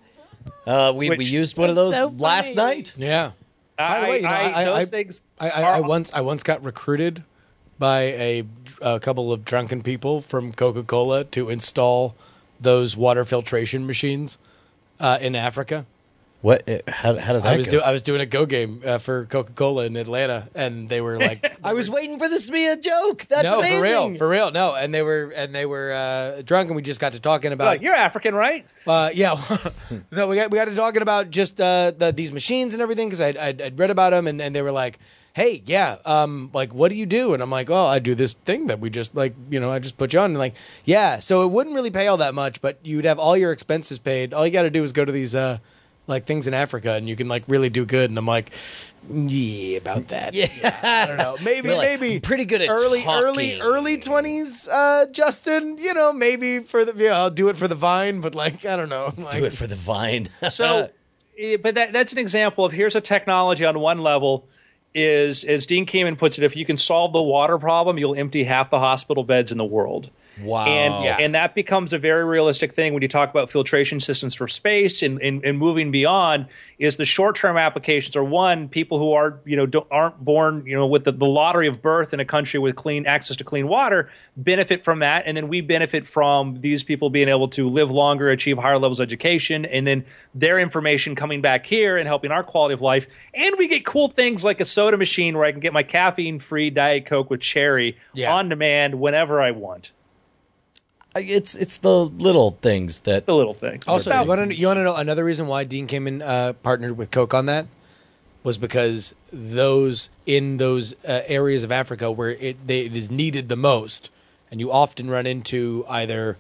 We used one of those last night. Yeah. By the way, those things. I once got recruited by a couple of drunken people from Coca-Cola to install those water filtration machines in Africa. What? How did that go? I was doing a Go game for Coca-Cola in Atlanta, and they were like, I was waiting for this to be a joke. That's amazing. for real. No, and they were drunk, and we just got to talking about. Like, you're African, right? Yeah. No, we got to talking about just these machines and everything because I'd read about them, and they were like, hey, yeah, like, what do you do? And I'm like, oh, I do this thing that we just, like, I just put you on. And like, yeah, so it wouldn't really pay all that much, but you'd have all your expenses paid. All you got to do is go to these, like, things in Africa, and you can, like, really do good. And I'm like, yeah, about that. Yeah. I don't know. Maybe, I'm pretty good at early talking. early 20s, Justin, maybe for the, I'll do it for the Vine, but, like, I don't know. Like, Do it for the Vine. So, but that's an example of here's a technology on one level is, as Dean Kamen puts it, if you can solve the water problem, you'll empty half the hospital beds in the world. Wow. And that becomes a very realistic thing when you talk about filtration systems for space and moving beyond is the short-term applications are one, people who are, aren't born, with the lottery of birth in a country with clean access to clean water benefit from that. And then we benefit from these people being able to live longer, achieve higher levels of education, and then their information coming back here and helping our quality of life. And we get cool things like a soda machine where I can get my caffeine-free Diet Coke with cherry on demand whenever I want. It's the little things that the little things. Also, you want to know another reason why Dean Kamen partnered with Coke on that was because those areas of Africa where it is needed the most, and you often run into either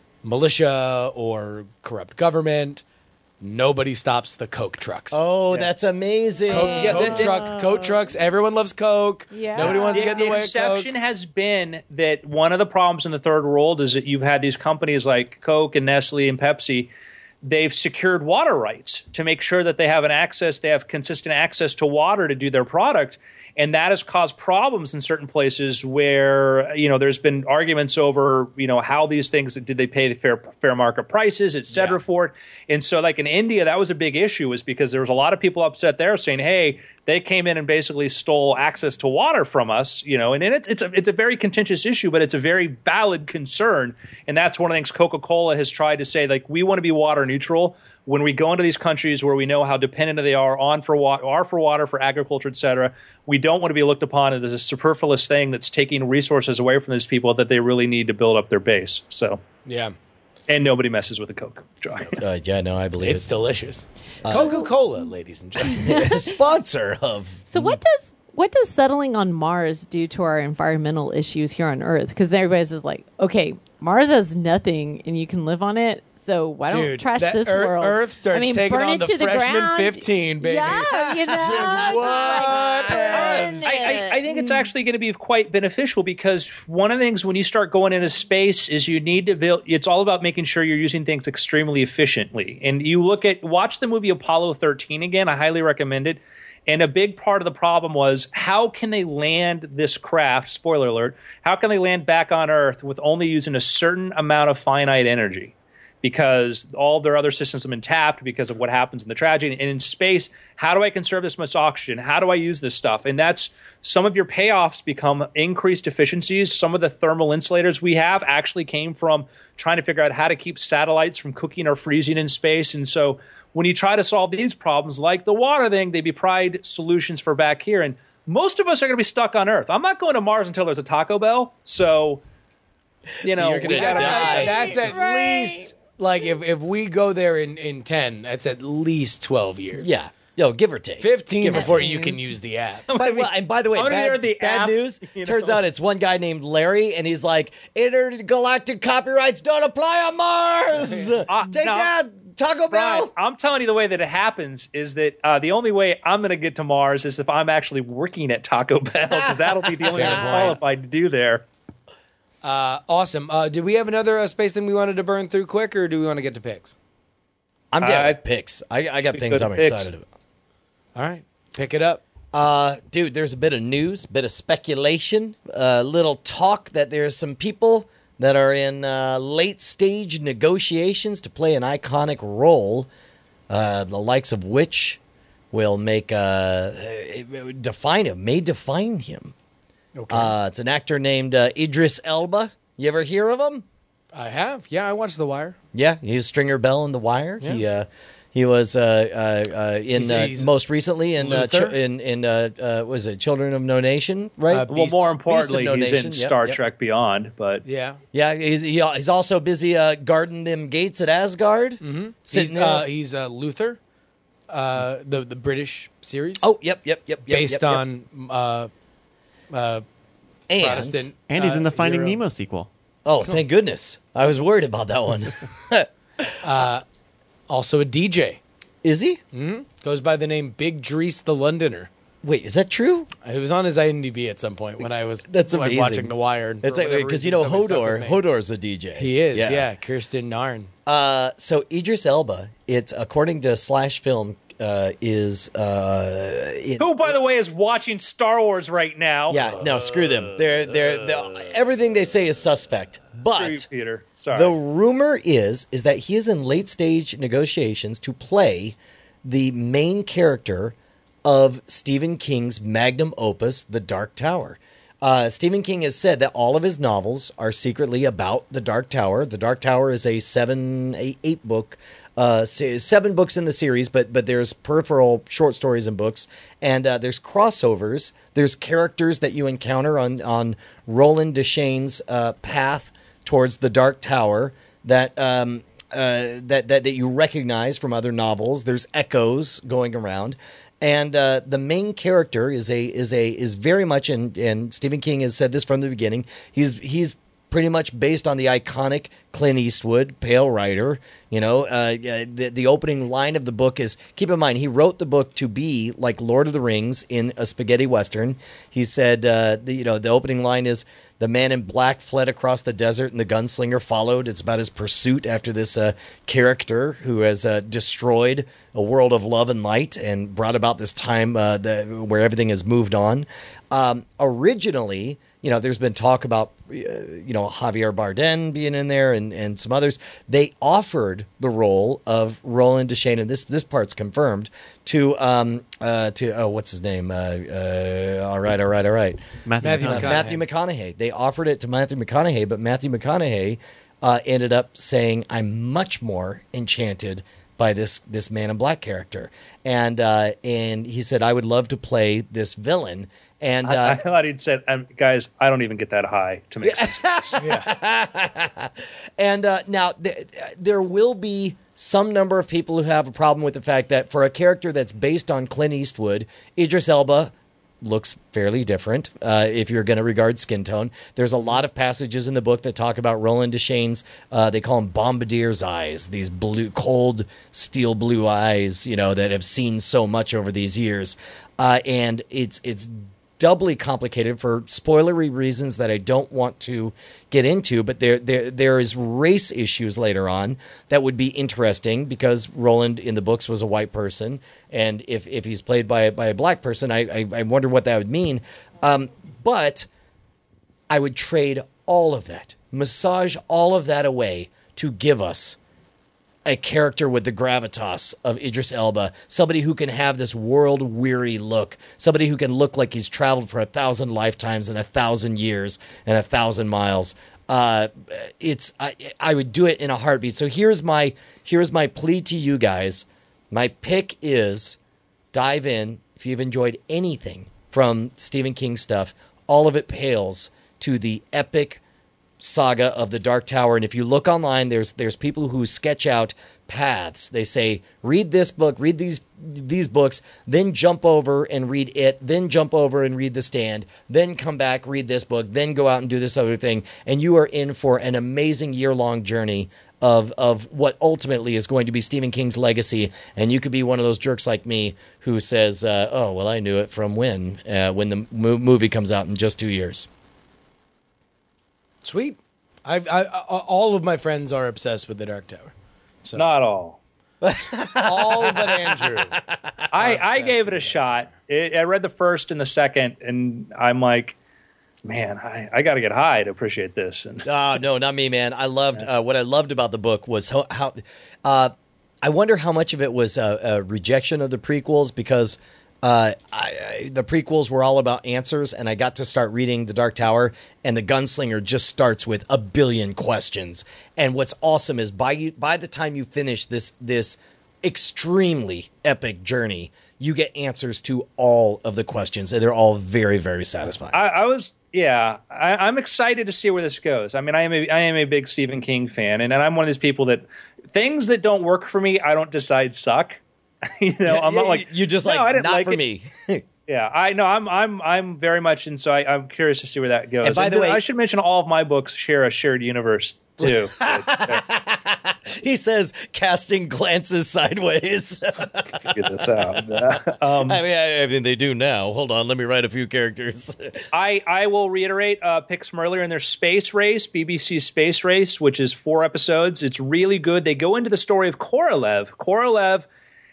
militia or corrupt government. Nobody stops the Coke trucks. Oh, that's amazing. Coke trucks. Everyone loves Coke. Yeah. Nobody wants to get in the way of Coke. The exception has been that one of the problems in the third world is that you've had these companies like Coke and Nestle and Pepsi. They've secured water rights to make sure that they have consistent access to water to do their product. And that has caused problems in certain places where, there's been arguments over, how these things, did they pay the fair market prices, et cetera, for it. And so like in India, that was a big issue is because there was a lot of people upset there saying, hey, they came in and basically stole access to water from us, and it's a very contentious issue, but it's a very valid concern. And that's one of the things Coca-Cola has tried to say, like, we want to be water neutral. When we go into these countries where we know how dependent they are for water, for agriculture, et cetera, we don't want to be looked upon as a superfluous thing that's taking resources away from these people that they really need to build up their base. So, yeah. And nobody messes with the Coke. I believe it's delicious. Coca-Cola, ladies and gentlemen. Sponsor of. So what does settling on Mars do to our environmental issues here on Earth? Because everybody's just like, okay, Mars has nothing and you can live on it. So why don't trash this world? Earth starts taking burn on it the to the freshman ground. 15, baby. Yeah, Just what? I think it's actually going to be quite beneficial because one of the things when you start going into space is you need to build. It's all about making sure you're using things extremely efficiently. And you watch the movie Apollo 13 again. I highly recommend it. And a big part of the problem was how can they land this craft, spoiler alert, how can they land back on Earth with only using a certain amount of finite energy? Because all their other systems have been tapped because of what happens in the tragedy. And in space, how do I conserve this much oxygen? How do I use this stuff? And that's some of your payoffs become increased efficiencies. Some of the thermal insulators we have actually came from trying to figure out how to keep satellites from cooking or freezing in space. And so when you try to solve these problems, like the water thing, they provide solutions for back here. And most of us are going to be stuck on Earth. I'm not going to Mars until there's a Taco Bell. So, you're going to die. That's at least... Like, if we go there in 10, that's at least 12 years. Yeah. Give or take. 15 before you can use the app. And by the way, bad news, turns out it's one guy named Larry, and he's like, intergalactic copyrights don't apply on Mars! Take that, Taco Bell! Right. I'm telling you the way that it happens is that the only way I'm going to get to Mars is if I'm actually working at Taco Bell, because that'll be the only thing I'm qualified to do there. Awesome. Did we have another space thing we wanted to burn through quick, or do we want to get to picks? I'm down with picks. I got things I'm excited about. All right, pick it up. Dude, there's a bit of news, bit of speculation, little talk that there's some people that are in late stage negotiations to play an iconic role, the likes of which will may define him. Okay. It's an actor named Idris Elba. You ever hear of him? I have. Yeah, I watched The Wire. Yeah, he was Stringer Bell in The Wire. Yeah. He was most recently in was it Children of No Nation, right? Well, more importantly, he's in Star Trek Beyond. But yeah, he's also busy guarding them gates at Asgard. Mm-hmm. He's Luther, the British series. Oh, yep. Based on Protestant, and he's in the Finding Nemo sequel. Oh, thank goodness! I was worried about that one. Also a DJ. Is he? Mm-hmm. Goes by the name Big Drees the Londoner. Wait, is that true? It was on his IMDb at some point when I was watching The Wire. It's because Hodor's a DJ. He is, yeah. Kirsten Narn. So Idris Elba, it's according to Slash Film, is who, by the way, is watching Star Wars right now. Yeah, no, screw them. They're everything they say is suspect. But you, Peter. Sorry. The rumor is that he is in late stage negotiations to play the main character of Stephen King's magnum opus, The Dark Tower. Stephen King has said that all of his novels are secretly about The Dark Tower. The Dark Tower is a 8 book. 7 books in the series, but there's peripheral short stories and books, and there's crossovers. There's characters that you encounter on Roland Deschain's path towards the Dark Tower that you recognize from other novels. There's echoes going around, and the main character is very much, and Stephen King has said this from the beginning. He's pretty much based on the iconic Clint Eastwood, Pale Rider. The opening line of the book is, keep in mind, he wrote the book to be like Lord of the Rings in a spaghetti western. He said, the opening line is, the man in black fled across the desert and the gunslinger followed. It's about his pursuit after this character who has destroyed a world of love and light and brought about this time where everything has moved on. Originally, there's been talk about, Javier Bardem being in there and some others. They offered the role of Roland Deschain, and this part's confirmed, to what's his name? All right. Matthew McConaughey. They offered it to Matthew McConaughey, but Matthew McConaughey ended up saying, I'm much more enchanted by this Man in Black character. And he said, I would love to play this villain. And I thought he'd said, guys, I don't even get that high to make sense. And now there will be some number of people who have a problem with the fact that for a character that's based on Clint Eastwood, Idris Elba looks fairly different if you're going to regard skin tone. There's a lot of passages in the book that talk about Roland Deschain's, they call them bombardier's eyes, these blue, cold, steel blue eyes, that have seen so much over these years. And it's doubly complicated for spoilery reasons that I don't want to get into, but there is race issues later on that would be interesting because Roland in the books was a white person, and if he's played by a black person, I wonder what that would mean. But I would trade all of that, massage all of that away to give us a character with the gravitas of Idris Elba, somebody who can have this world-weary look, somebody who can look like he's traveled for 1,000 lifetimes and 1,000 years and 1,000 miles. I would do it in a heartbeat. So here's my plea to you guys. My pick is dive in. If you've enjoyed anything from Stephen King stuff, all of it pales to the epic saga of the Dark Tower. And if you look online, there's people who sketch out paths. They say, read this book, read these books, then jump over and read it, then jump over and read The Stand, then come back, read this book, then go out and do this other thing. And you are in for an amazing year-long journey of what ultimately is going to be Stephen King's legacy. And you could be one of those jerks like me who says, oh, well, I knew it from when the movie comes out in just 2 years. Sweet. All of my friends are obsessed with The Dark Tower. So. Not all. All but Andrew. I gave it a shot. I read the first and the second, and I'm like, man, I got to get high to appreciate this. And no, not me, man. I loved what I loved about the book was how I wonder how much of it was a rejection of the prequels, because the prequels were all about answers, and I got to start reading The Dark Tower, and the gunslinger just starts with a billion questions. And what's awesome is by the time you finish this extremely epic journey, you get answers to all of the questions, and they're all very, very satisfying. I'm excited to see where this goes. I mean, I am a big Stephen King fan, and I'm one of these people that things that don't work for me, I don't decide suck. I'm not like you just I didn't not like for it. me. Yeah, I know. I'm very much, and so I'm curious to see where that goes. And by the way, I should mention all of my books share a shared universe too. He says, casting glances sideways. Figure this out. I mean, they do now. Hold on, let me write a few characters. I will reiterate picks from earlier in their Space Race, BBC Space Race, which is 4 episodes. It's really good. They go into the story of Korolev. Korolev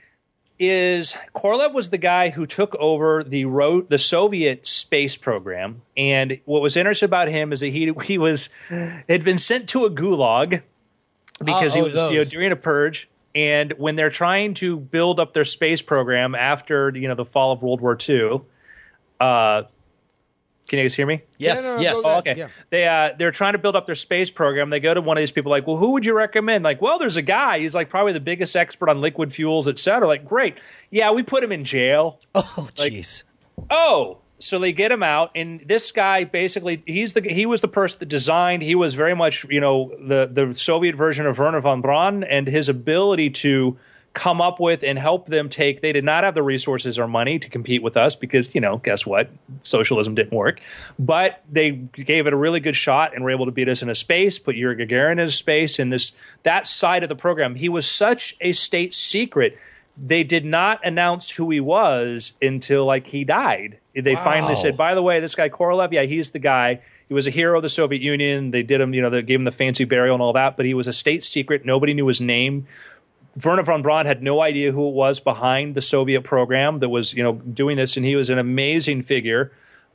was the guy who took over the Soviet space program, and what was interesting about him is that he had been sent to a gulag because he was during a purge, and when they're trying to build up their space program after the fall of World War II. Can you guys hear me? Yes. Yes. Oh, okay. Yeah. They're trying to build up their space program. They go to one of these people like, well, who would you recommend? Like, well, there's a guy. He's like probably the biggest expert on liquid fuels, et cetera. Like, great. Yeah, we put him in jail. Oh, jeez. So they get him out, and this guy basically he was the person that designed. He was very much the Soviet version of Wernher von Braun, and his ability to come up with and help them take. They did not have the resources or money to compete with us because, guess what? Socialism didn't work. But they gave it a really good shot and were able to beat us in a space, put Yuri Gagarin in a space, and that side of the program. He was such a state secret. They did not announce who he was until he died. They finally said, by the way, this guy Korolev, yeah, he's the guy. He was a hero of the Soviet Union. They did him, they gave him the fancy burial and all that, but he was a state secret. Nobody knew his name. Wernher von Braun had no idea who it was behind the Soviet program that was, doing this, and he was an amazing figure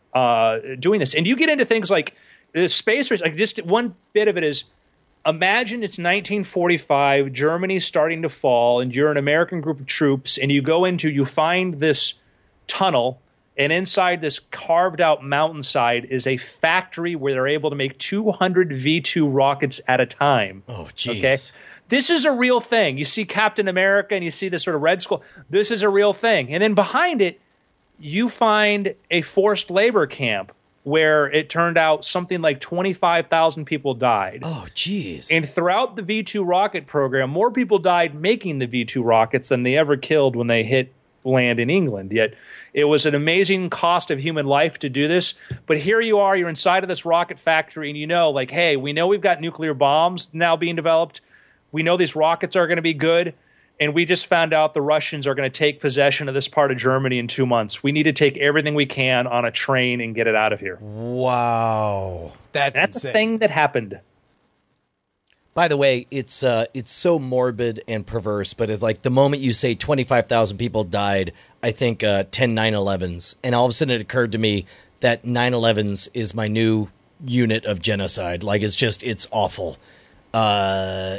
doing this. And you get into things like the space race. Like just one bit of it is, imagine it's 1945, Germany's starting to fall, and you're an American group of troops, and you find this tunnel, and inside this carved-out mountainside is a factory where they're able to make 200 V-2 rockets at a time. Oh, jeez. Okay? This is a real thing. You see Captain America and you see this sort of Red Skull. This is a real thing. And then behind it, you find a forced labor camp where it turned out something like 25,000 people died. Oh, jeez. And throughout the V-2 rocket program, more people died making the V-2 rockets than they ever killed when they hit land in England. Yet it was an amazing cost of human life to do this. But here you are, you're inside of this rocket factory, and hey, we know we've got nuclear bombs now being developed. We know these rockets are going to be good, and we just found out the Russians are going to take possession of this part of Germany in 2 months. We need to take everything we can on a train and get it out of here. Wow. That's insane. A thing that happened. By the way, it's so morbid and perverse, but it's like the moment you say 25,000 people died, I think 10 9/11s. And all of a sudden it occurred to me that 9/11s is my new unit of genocide. It's awful. I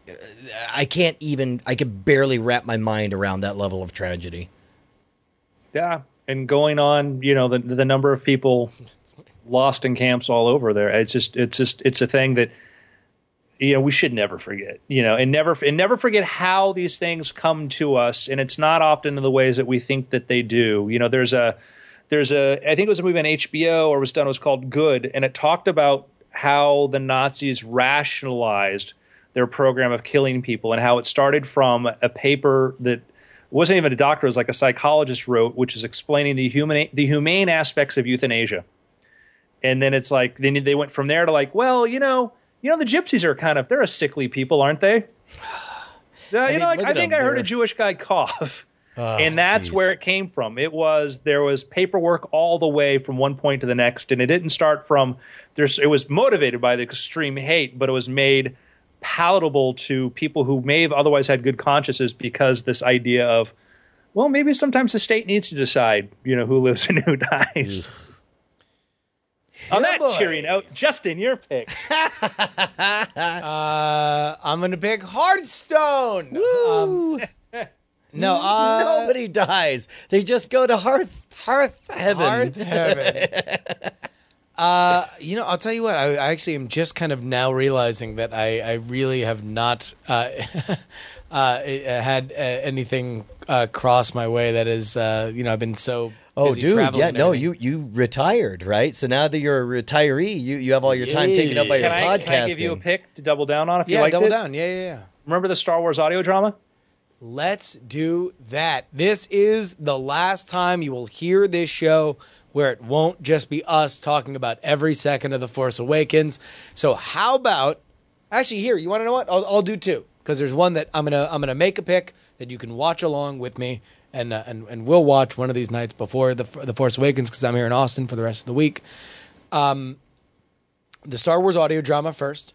can barely wrap my mind around that level of tragedy. Yeah, and going on, the number of people lost in camps all over there. It's a thing that we should never forget. And never forget how these things come to us, and it's not often in the ways that we think that they do. There's a I think it was a movie on HBO or was done. It was called Good, and it talked about how the Nazis rationalized their program of killing people and how it started from a paper that wasn't even a doctor, it was like a psychologist wrote, which is explaining the humane aspects of euthanasia. And then it's like, then they went from there to the gypsies are they're a sickly people, aren't they? I think I heard a Jewish guy cough. And that's where it came from. There was paperwork all the way from one point to the next, and it didn't start from it was motivated by the extreme hate, but it was made palatable to people who may have otherwise had good consciences, because this idea of, well, maybe sometimes the state needs to decide, who lives and who dies. On that cheery note, Justin, your pick. I'm going to pick Hearthstone. Woo! Nobody dies. They just go to Hearth heaven. Hearth heaven. I'll tell you what. I actually am just kind of now realizing that I really have not had anything cross my way that is, I've been so busy traveling. Yeah, no, you retired, right? So now that you're a retiree, you have all your time taken up by your podcasting. Can I give you a pick to double down on if you like liked it? Yeah, double down. Yeah. Remember the Star Wars audio drama? Let's do that. This is the last time you will hear this show where it won't just be us talking about every second of The Force Awakens. So how about, actually here, you want to know what? I'll do two, because there's one that I'm gonna make a pick that you can watch along with me, and we'll watch one of these nights before the Force Awakens, because I'm here in Austin for the rest of the week. The Star Wars audio drama first.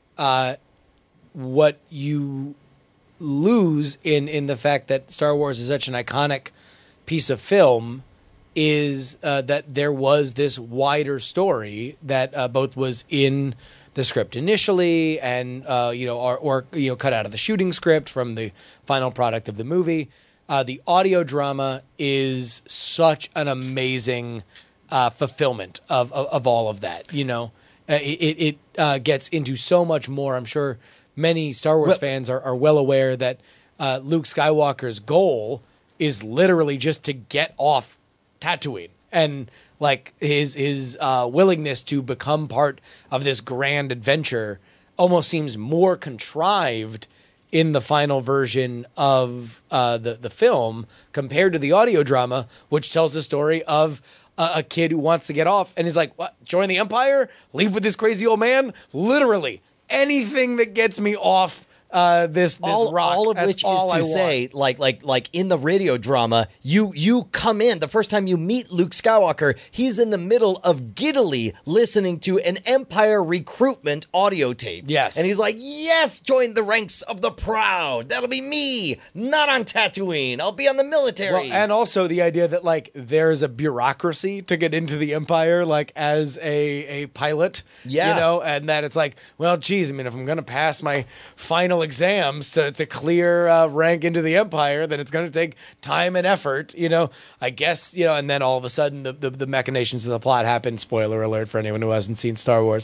What you lose in the fact that Star Wars is such an iconic piece of film is that there was this wider story that both was in the script initially and or cut out of the shooting script from the final product of the movie. The audio drama is such an amazing fulfillment of all of that. It gets into so much more. I'm sure many Star Wars fans are well aware that Luke Skywalker's goal is literally just to get off Tatooine, and like his willingness to become part of this grand adventure almost seems more contrived in the final version of the film compared to the audio drama, which tells the story of a kid who wants to get off and is like, what, join the Empire? Leave with this crazy old man? Literally anything that gets me off this rock. All of which is to say, like in the radio drama, you come in the first time you meet Luke Skywalker, he's in the middle of giddily listening to an Empire recruitment audio tape. Yes. And he's like, yes, join the ranks of the proud. That'll be me, not on Tatooine. I'll be on the military. Well, and also the idea that like there's a bureaucracy to get into the Empire, like as a pilot. Yeah. And that it's like, well, geez, I mean, if I'm going to pass my final exams to clear rank into the Empire, then it's going to take time and effort, I guess, and then all of a sudden the machinations of the plot happen. Spoiler alert for anyone who hasn't seen Star Wars.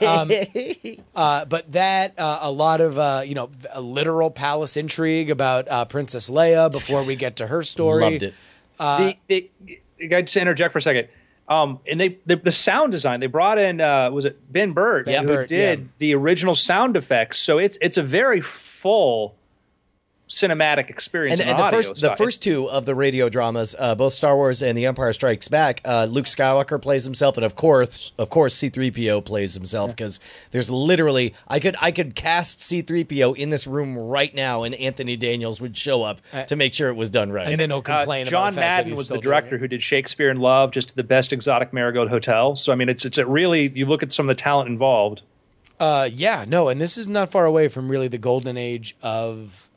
But that, a lot of, a literal palace intrigue about Princess Leia before we get to her story. Loved it. I just interject for a second. And the sound design, they brought in, was it Ben Burtt, who did the original sound effects. So it's a very full cinematic experience. And the first two of the radio dramas, both Star Wars and The Empire Strikes Back, Luke Skywalker plays himself, and of course C-3PO plays himself, because there's literally I could cast C-3PO in this room right now, and Anthony Daniels would show up to make sure it was done right. And then he'll complain. John Madden was the director who did Shakespeare in Love, just the best exotic Marigold Hotel. So I mean, it's a really, you look at some of the talent involved. And this is not far away from really the golden age of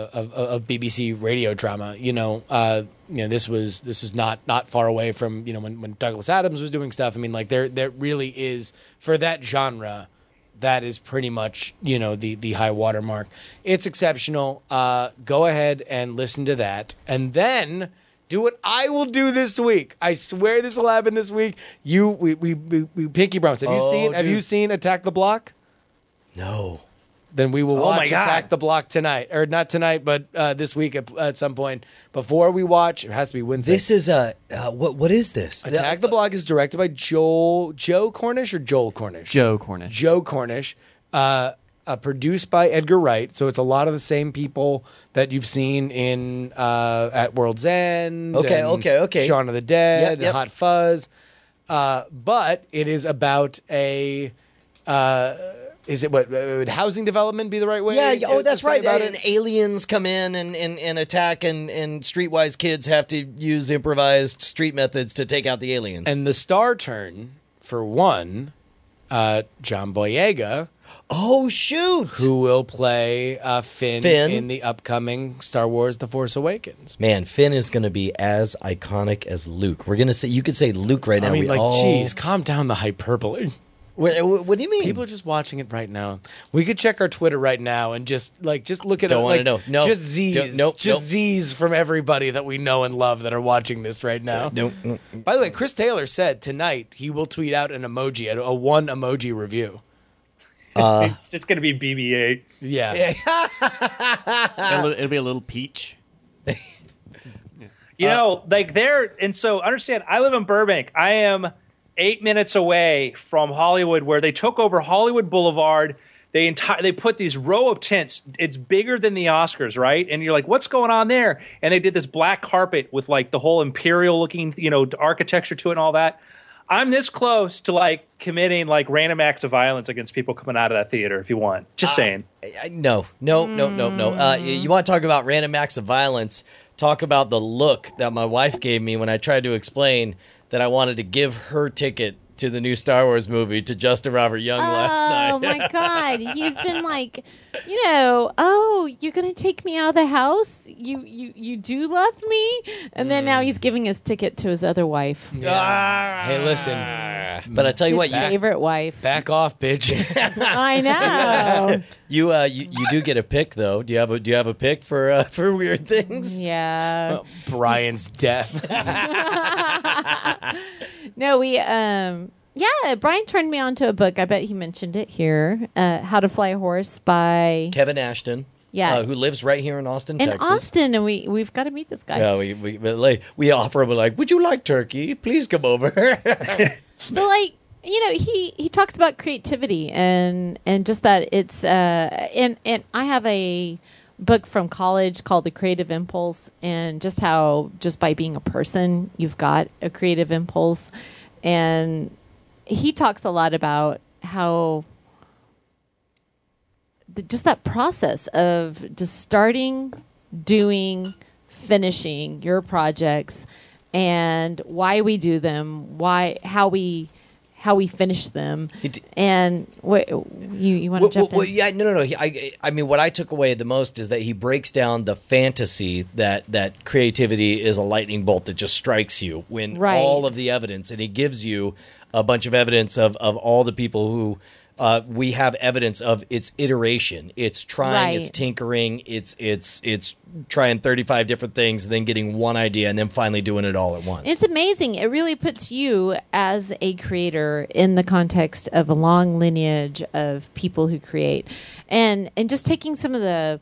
BBC radio drama. This was not far away from when Douglas Adams was doing stuff. I mean, like there really is, for that genre, that is pretty much the high watermark. It's exceptional. Go ahead and listen to that, and then do what I will do this week. I swear this will happen this week. We pinky promise. Have you seen Attack the Block? No. Then we will watch Attack the Block tonight, or not tonight, but this week at some point. Before we watch, it has to be Wednesday. This is what is this? Attack the Block is directed by Joe Cornish or Joel Cornish? Joe Cornish. Joe Cornish. Produced by Edgar Wright, so it's a lot of the same people that you've seen in At World's End. Okay. Shaun of the Dead, Yep. Hot Fuzz. But it is about a. Is it would housing development be the right way? Yeah. Oh, that's right. And aliens come in and attack, and streetwise kids have to use improvised street methods to take out the aliens. And the star turn for one, John Boyega, Oh, shoot! Who will play Finn in the upcoming Star Wars The Force Awakens. Man, Finn is going to be as iconic as Luke. We're going to say, you could say Luke right now. I mean, geez, calm down the hyperbole. What do you mean? People are just watching it right now. We could check our Twitter right now and just look at Don't it. want to know. No. Just Z's. Z's from everybody that we know and love that are watching this right now. No. By the way, Chris Taylor said tonight he will tweet out an emoji, a one emoji review. It's just going to be BB-8. Yeah. It'll be a little peach. So understand, I live in Burbank. I am 8 minutes away from Hollywood, where they took over Hollywood Boulevard. They put these row of tents. It's bigger than the Oscars, right? And you're like, what's going on there? And they did this black carpet with like the whole imperial looking, architecture to it and all that. I'm this close to committing random acts of violence against people coming out of that theater. If you want, just saying. No. You want to talk about random acts of violence? Talk about the look that my wife gave me when I tried to explain that I wanted to give her ticket to the new Star Wars movie to Justin Robert Young last night. Oh my God. He's been you're going to take me out of the house? You do love me? And then now he's giving his ticket to his other wife. Yeah. Hey, listen. But I tell you his favorite wife. Back off, bitch. I know. You do get a pick though. Do you have a pick for weird things? Yeah. Brian's death. No, Brian turned me on to a book. I bet he mentioned it here. How to Fly a Horse by Kevin Ashton. Yeah, who lives right here in Austin, Texas. Austin, and we've got to meet this guy. Yeah, we offer him would you like turkey? Please come over. So he talks about creativity and just that it's and I have a book from college called The Creative Impulse, and just how just by being a person you've got a creative impulse. And he talks a lot about how just that process of just starting, doing, finishing your projects, and why we do them, how we finish them. And what you want to jump in? Yeah, no. I mean, what I took away the most is that he breaks down the fantasy that creativity is a lightning bolt that just strikes you when all of the evidence, and he gives you a bunch of evidence of all the people who we have evidence of its iteration. It's trying, it's tinkering, it's trying 35 different things, and then getting one idea, and then finally doing it all at once. It's amazing. It really puts you as a creator in the context of a long lineage of people who create, and just taking some of the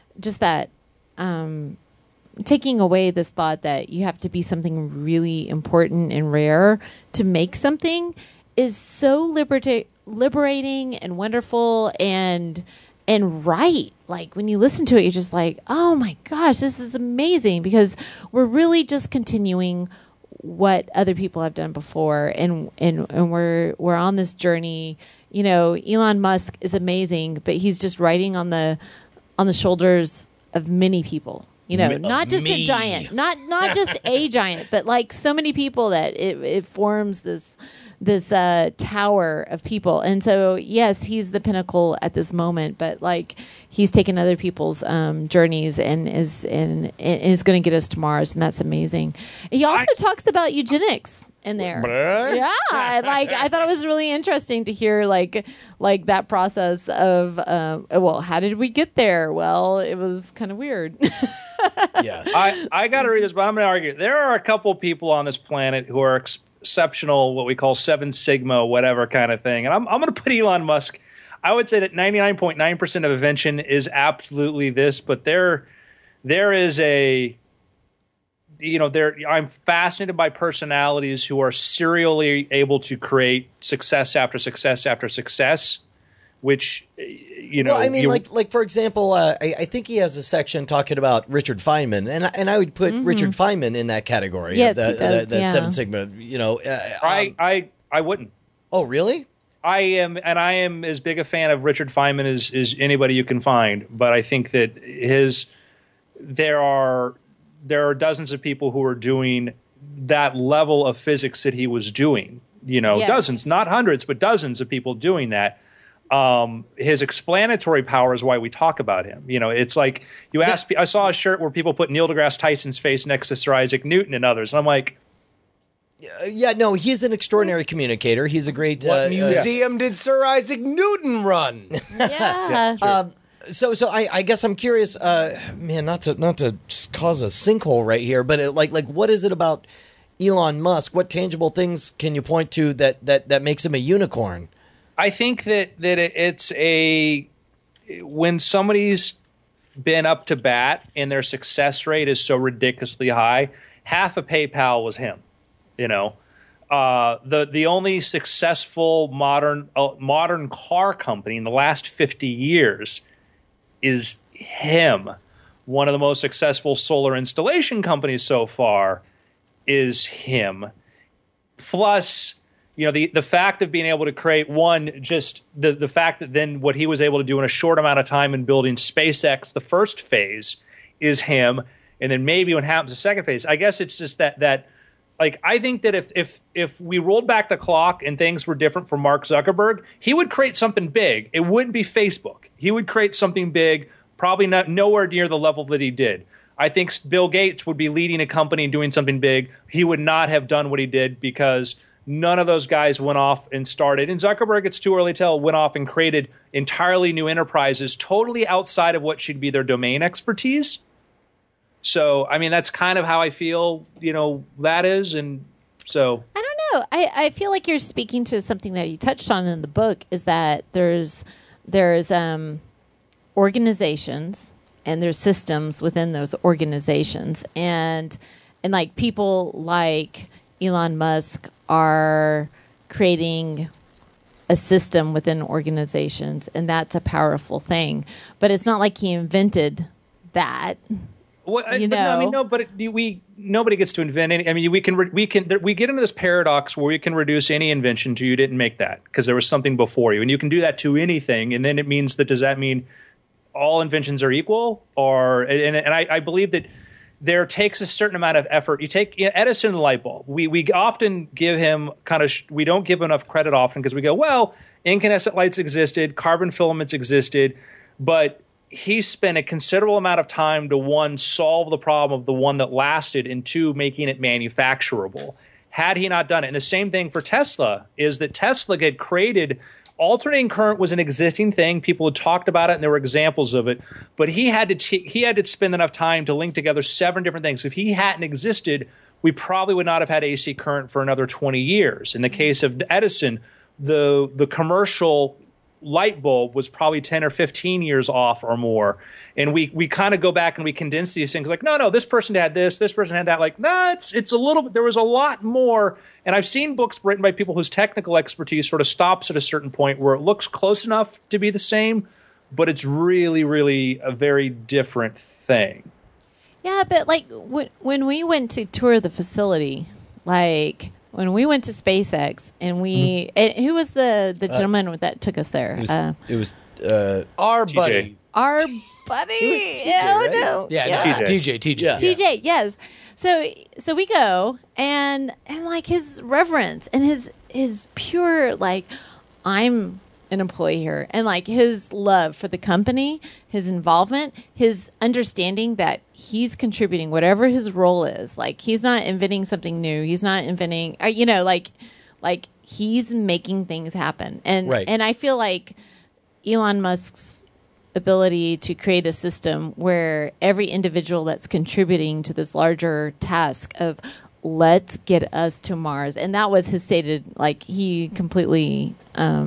taking away this thought that you have to be something really important and rare to make something is so liberating and wonderful and right. Like when you listen to it, you're just like, oh my gosh, this is amazing, because we're really just continuing what other people have done before, and we're on this journey. Elon Musk is amazing, but he's just riding on the shoulders of many people. Not just a giant, not just a giant, but so many people that it forms this tower of people. And so, yes, he's the pinnacle at this moment, but he's taken other people's journeys and is going to get us to Mars, and that's amazing. He also talks about eugenics in there. Yeah, I thought it was really interesting to hear that process of how did we get there? Well, it was kind of weird. Yeah, I got to read this, but I'm going to argue there are a couple people on this planet who are exceptional, what we call 7 Sigma, whatever kind of thing. And I'm going to put Elon Musk. I would say that 99.9% of invention is absolutely this, but there is a, I'm fascinated by personalities who are serially able to create success after success after success, which, Well, I mean, for example, I think he has a section talking about Richard Feynman, and I would put Richard Feynman in that category. Yes, he does, the 7 Sigma. I wouldn't. Oh, really? I am as big a fan of Richard Feynman as anybody you can find, but I think that there are dozens of people who are doing that level of physics that he was doing. Yes. Dozens, not hundreds, but dozens of people doing that. his explanatory power is why we talk about him. You know, it's like you ask. I saw a shirt where people put Neil deGrasse Tyson's face next to Sir Isaac Newton and others, and I'm like, no, he's an extraordinary communicator. He's a great. What museum did Sir Isaac Newton run? Yeah. So I guess I'm curious, man, not to cause a sinkhole right here, but like what is it about Elon Musk? What tangible things can you point to that makes him a unicorn? I think that it's when somebody's been up to bat and their success rate is so ridiculously high, half of PayPal was him. You know, the only successful modern car company in the last 50 years is him. One of the most successful solar installation companies so far is him. Plus, you know, the fact of being able to create the fact that then what he was able to do in a short amount of time in building SpaceX, the first phase, is him. And then maybe when happens the second phase, I guess it's just that like, I think that if we rolled back the clock and things were different for Mark Zuckerberg, he would create something big. It wouldn't be Facebook. He would create something big, probably nowhere near the level that he did. I think Bill Gates would be leading a company and doing something big. He would not have done what he did because none of those guys went off and started. And Zuckerberg, it's too early to tell, went off and created entirely new enterprises totally outside of what should be their domain expertise. So, I mean, that's kind of how I feel, you know, that is. And so I don't know. I feel like you're speaking to something that you touched on in the book, is that there's organizations and there's systems within those organizations. And like people like Elon Musk are creating a system within organizations, and that's a powerful thing. But it's not like he invented that. Well, nobody gets to invent any. I mean, we get into this paradox where we can reduce any invention to you didn't make that because there was something before you, and you can do that to anything. And then it means that, does that mean all inventions are equal? Or I believe that there takes a certain amount of effort. You take Edison and the light bulb. We often give him we don't give enough credit often because we go, well, incandescent lights existed, carbon filaments existed, but he spent a considerable amount of time to, one, solve the problem of the one that lasted, and two, making it manufacturable. Had he not done it, and the same thing for Tesla, is that Tesla had created alternating current was an existing thing. People had talked about it, and there were examples of it. But he had to spend enough time to link together 7 different things. If he hadn't existed, we probably would not have had AC current for another 20 years. In the case of Edison, the commercial light bulb was probably 10 or 15 years off or more. And we kind of go back and we condense these things like, no, this person had this person had that. Like, no, it's a little bit, there was a lot more. And I've seen books written by people whose technical expertise sort of stops at a certain point where it looks close enough to be the same, but it's really, really a very different thing. Yeah, but like when we went to tour the facility, like when we went to SpaceX and who was the gentleman that took us there? It was our TJ. buddy. Our buddy. TJ, Oh right? no. Yeah. TJ. TJ, yes. So we go and like his reverence and his pure, like, I'm an employee here, and like his love for the company, his involvement, his understanding that he's contributing whatever his role is. Like, he's not inventing something new. He's not inventing, like he's making things happen. And right. And I feel like Elon Musk's ability to create a system where every individual that's contributing to this larger task of let's get us to Mars, and that was his stated, like, he completely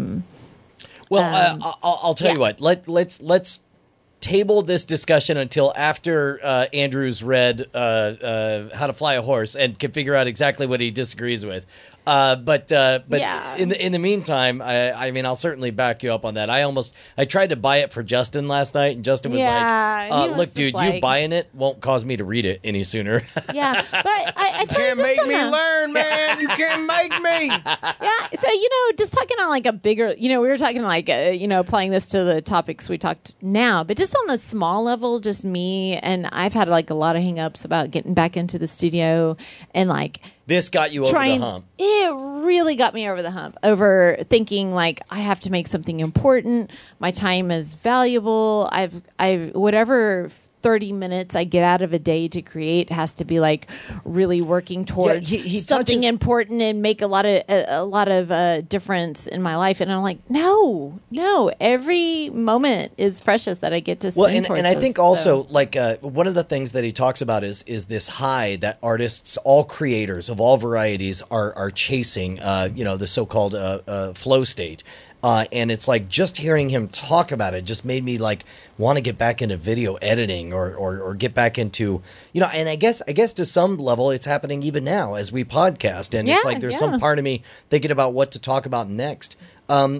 I'll tell you what. Let's table this discussion until after Andrew's read How to Fly a Horse and can figure out exactly what he disagrees with. But Yeah. in the meantime, I mean, I'll certainly back you up on that. I tried to buy it for Justin last night, and Justin was Yeah, he like, was "Look, just dude, like- you buying it won't cause me to read it any sooner." yeah. But I tell you, Can't just make on me a- learn, man. You can't make me. Yeah. So, just talking on like a bigger, we were talking like, applying this to the topics we talked now, but just on a small level, just me, and I've had like a lot of hangups about getting back into the studio and like this got you over the hump. It really got me over the hump, over thinking like I have to make something important. My time is valuable. I've whatever 30 minutes I get out of a day to create has to be like really working towards he something touches- important and make a lot of difference in my life. And I'm like, no, every moment is precious that I get to spend. Well, towards and I this, think also like one of the things that he talks about is this high that artists, all creators of all varieties, are chasing. The so-called flow state. And it's like just hearing him talk about it just made me like want to get back into video editing or get back into, and I guess to some level it's happening even now as we podcast. And it's like there's some part of me thinking about what to talk about next. I'll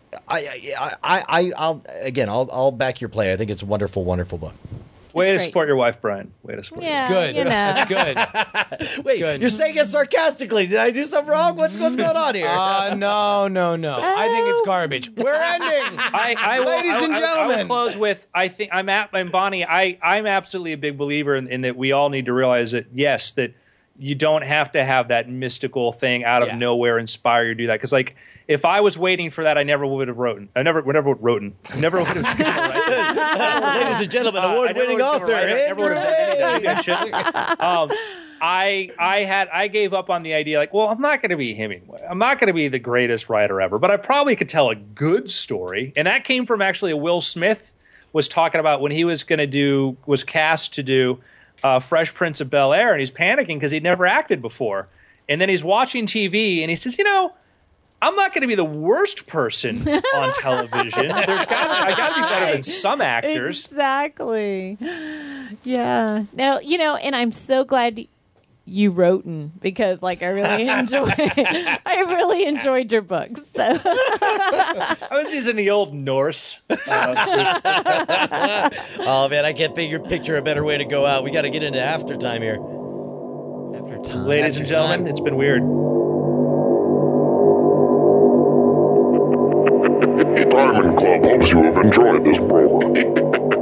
back your play. I think it's a wonderful, wonderful book. Way to support your wife, Brian. Way to support Yeah, Good. you know. That's good. Wait, Good. you're saying it sarcastically. Did I do something wrong? What's going on here? No. I think it's garbage. We're ending. Ladies and I gentlemen. will close with I'm Bonnie. I'm absolutely a big believer in that we all need to realize that yes, that you don't have to have that mystical thing out of nowhere inspire you to do that. Because like if I was waiting for that, I never would have written. I never would have written. Never would have. Ladies and gentlemen, award-winning author Andrew I gave up on the idea, like, well, I'm not going to be Hemingway. I'm not going to be the greatest writer ever, but I probably could tell a good story. And that came from actually Will Smith was talking about when he was cast to do Fresh Prince of Bel-Air, and he's panicking because he'd never acted before. And then he's watching TV, and he says, I'm not going to be the worst person on television. I got to be better than some actors. Exactly. Yeah. No, and I'm so glad you wrote because like I really enjoyed your books. So I was using the old Norse. Oh man, I can't picture a better way to go out. We got to get into after time here. After time. Ladies and gentlemen, it's been weird. Diamond Club hopes you have enjoyed this program.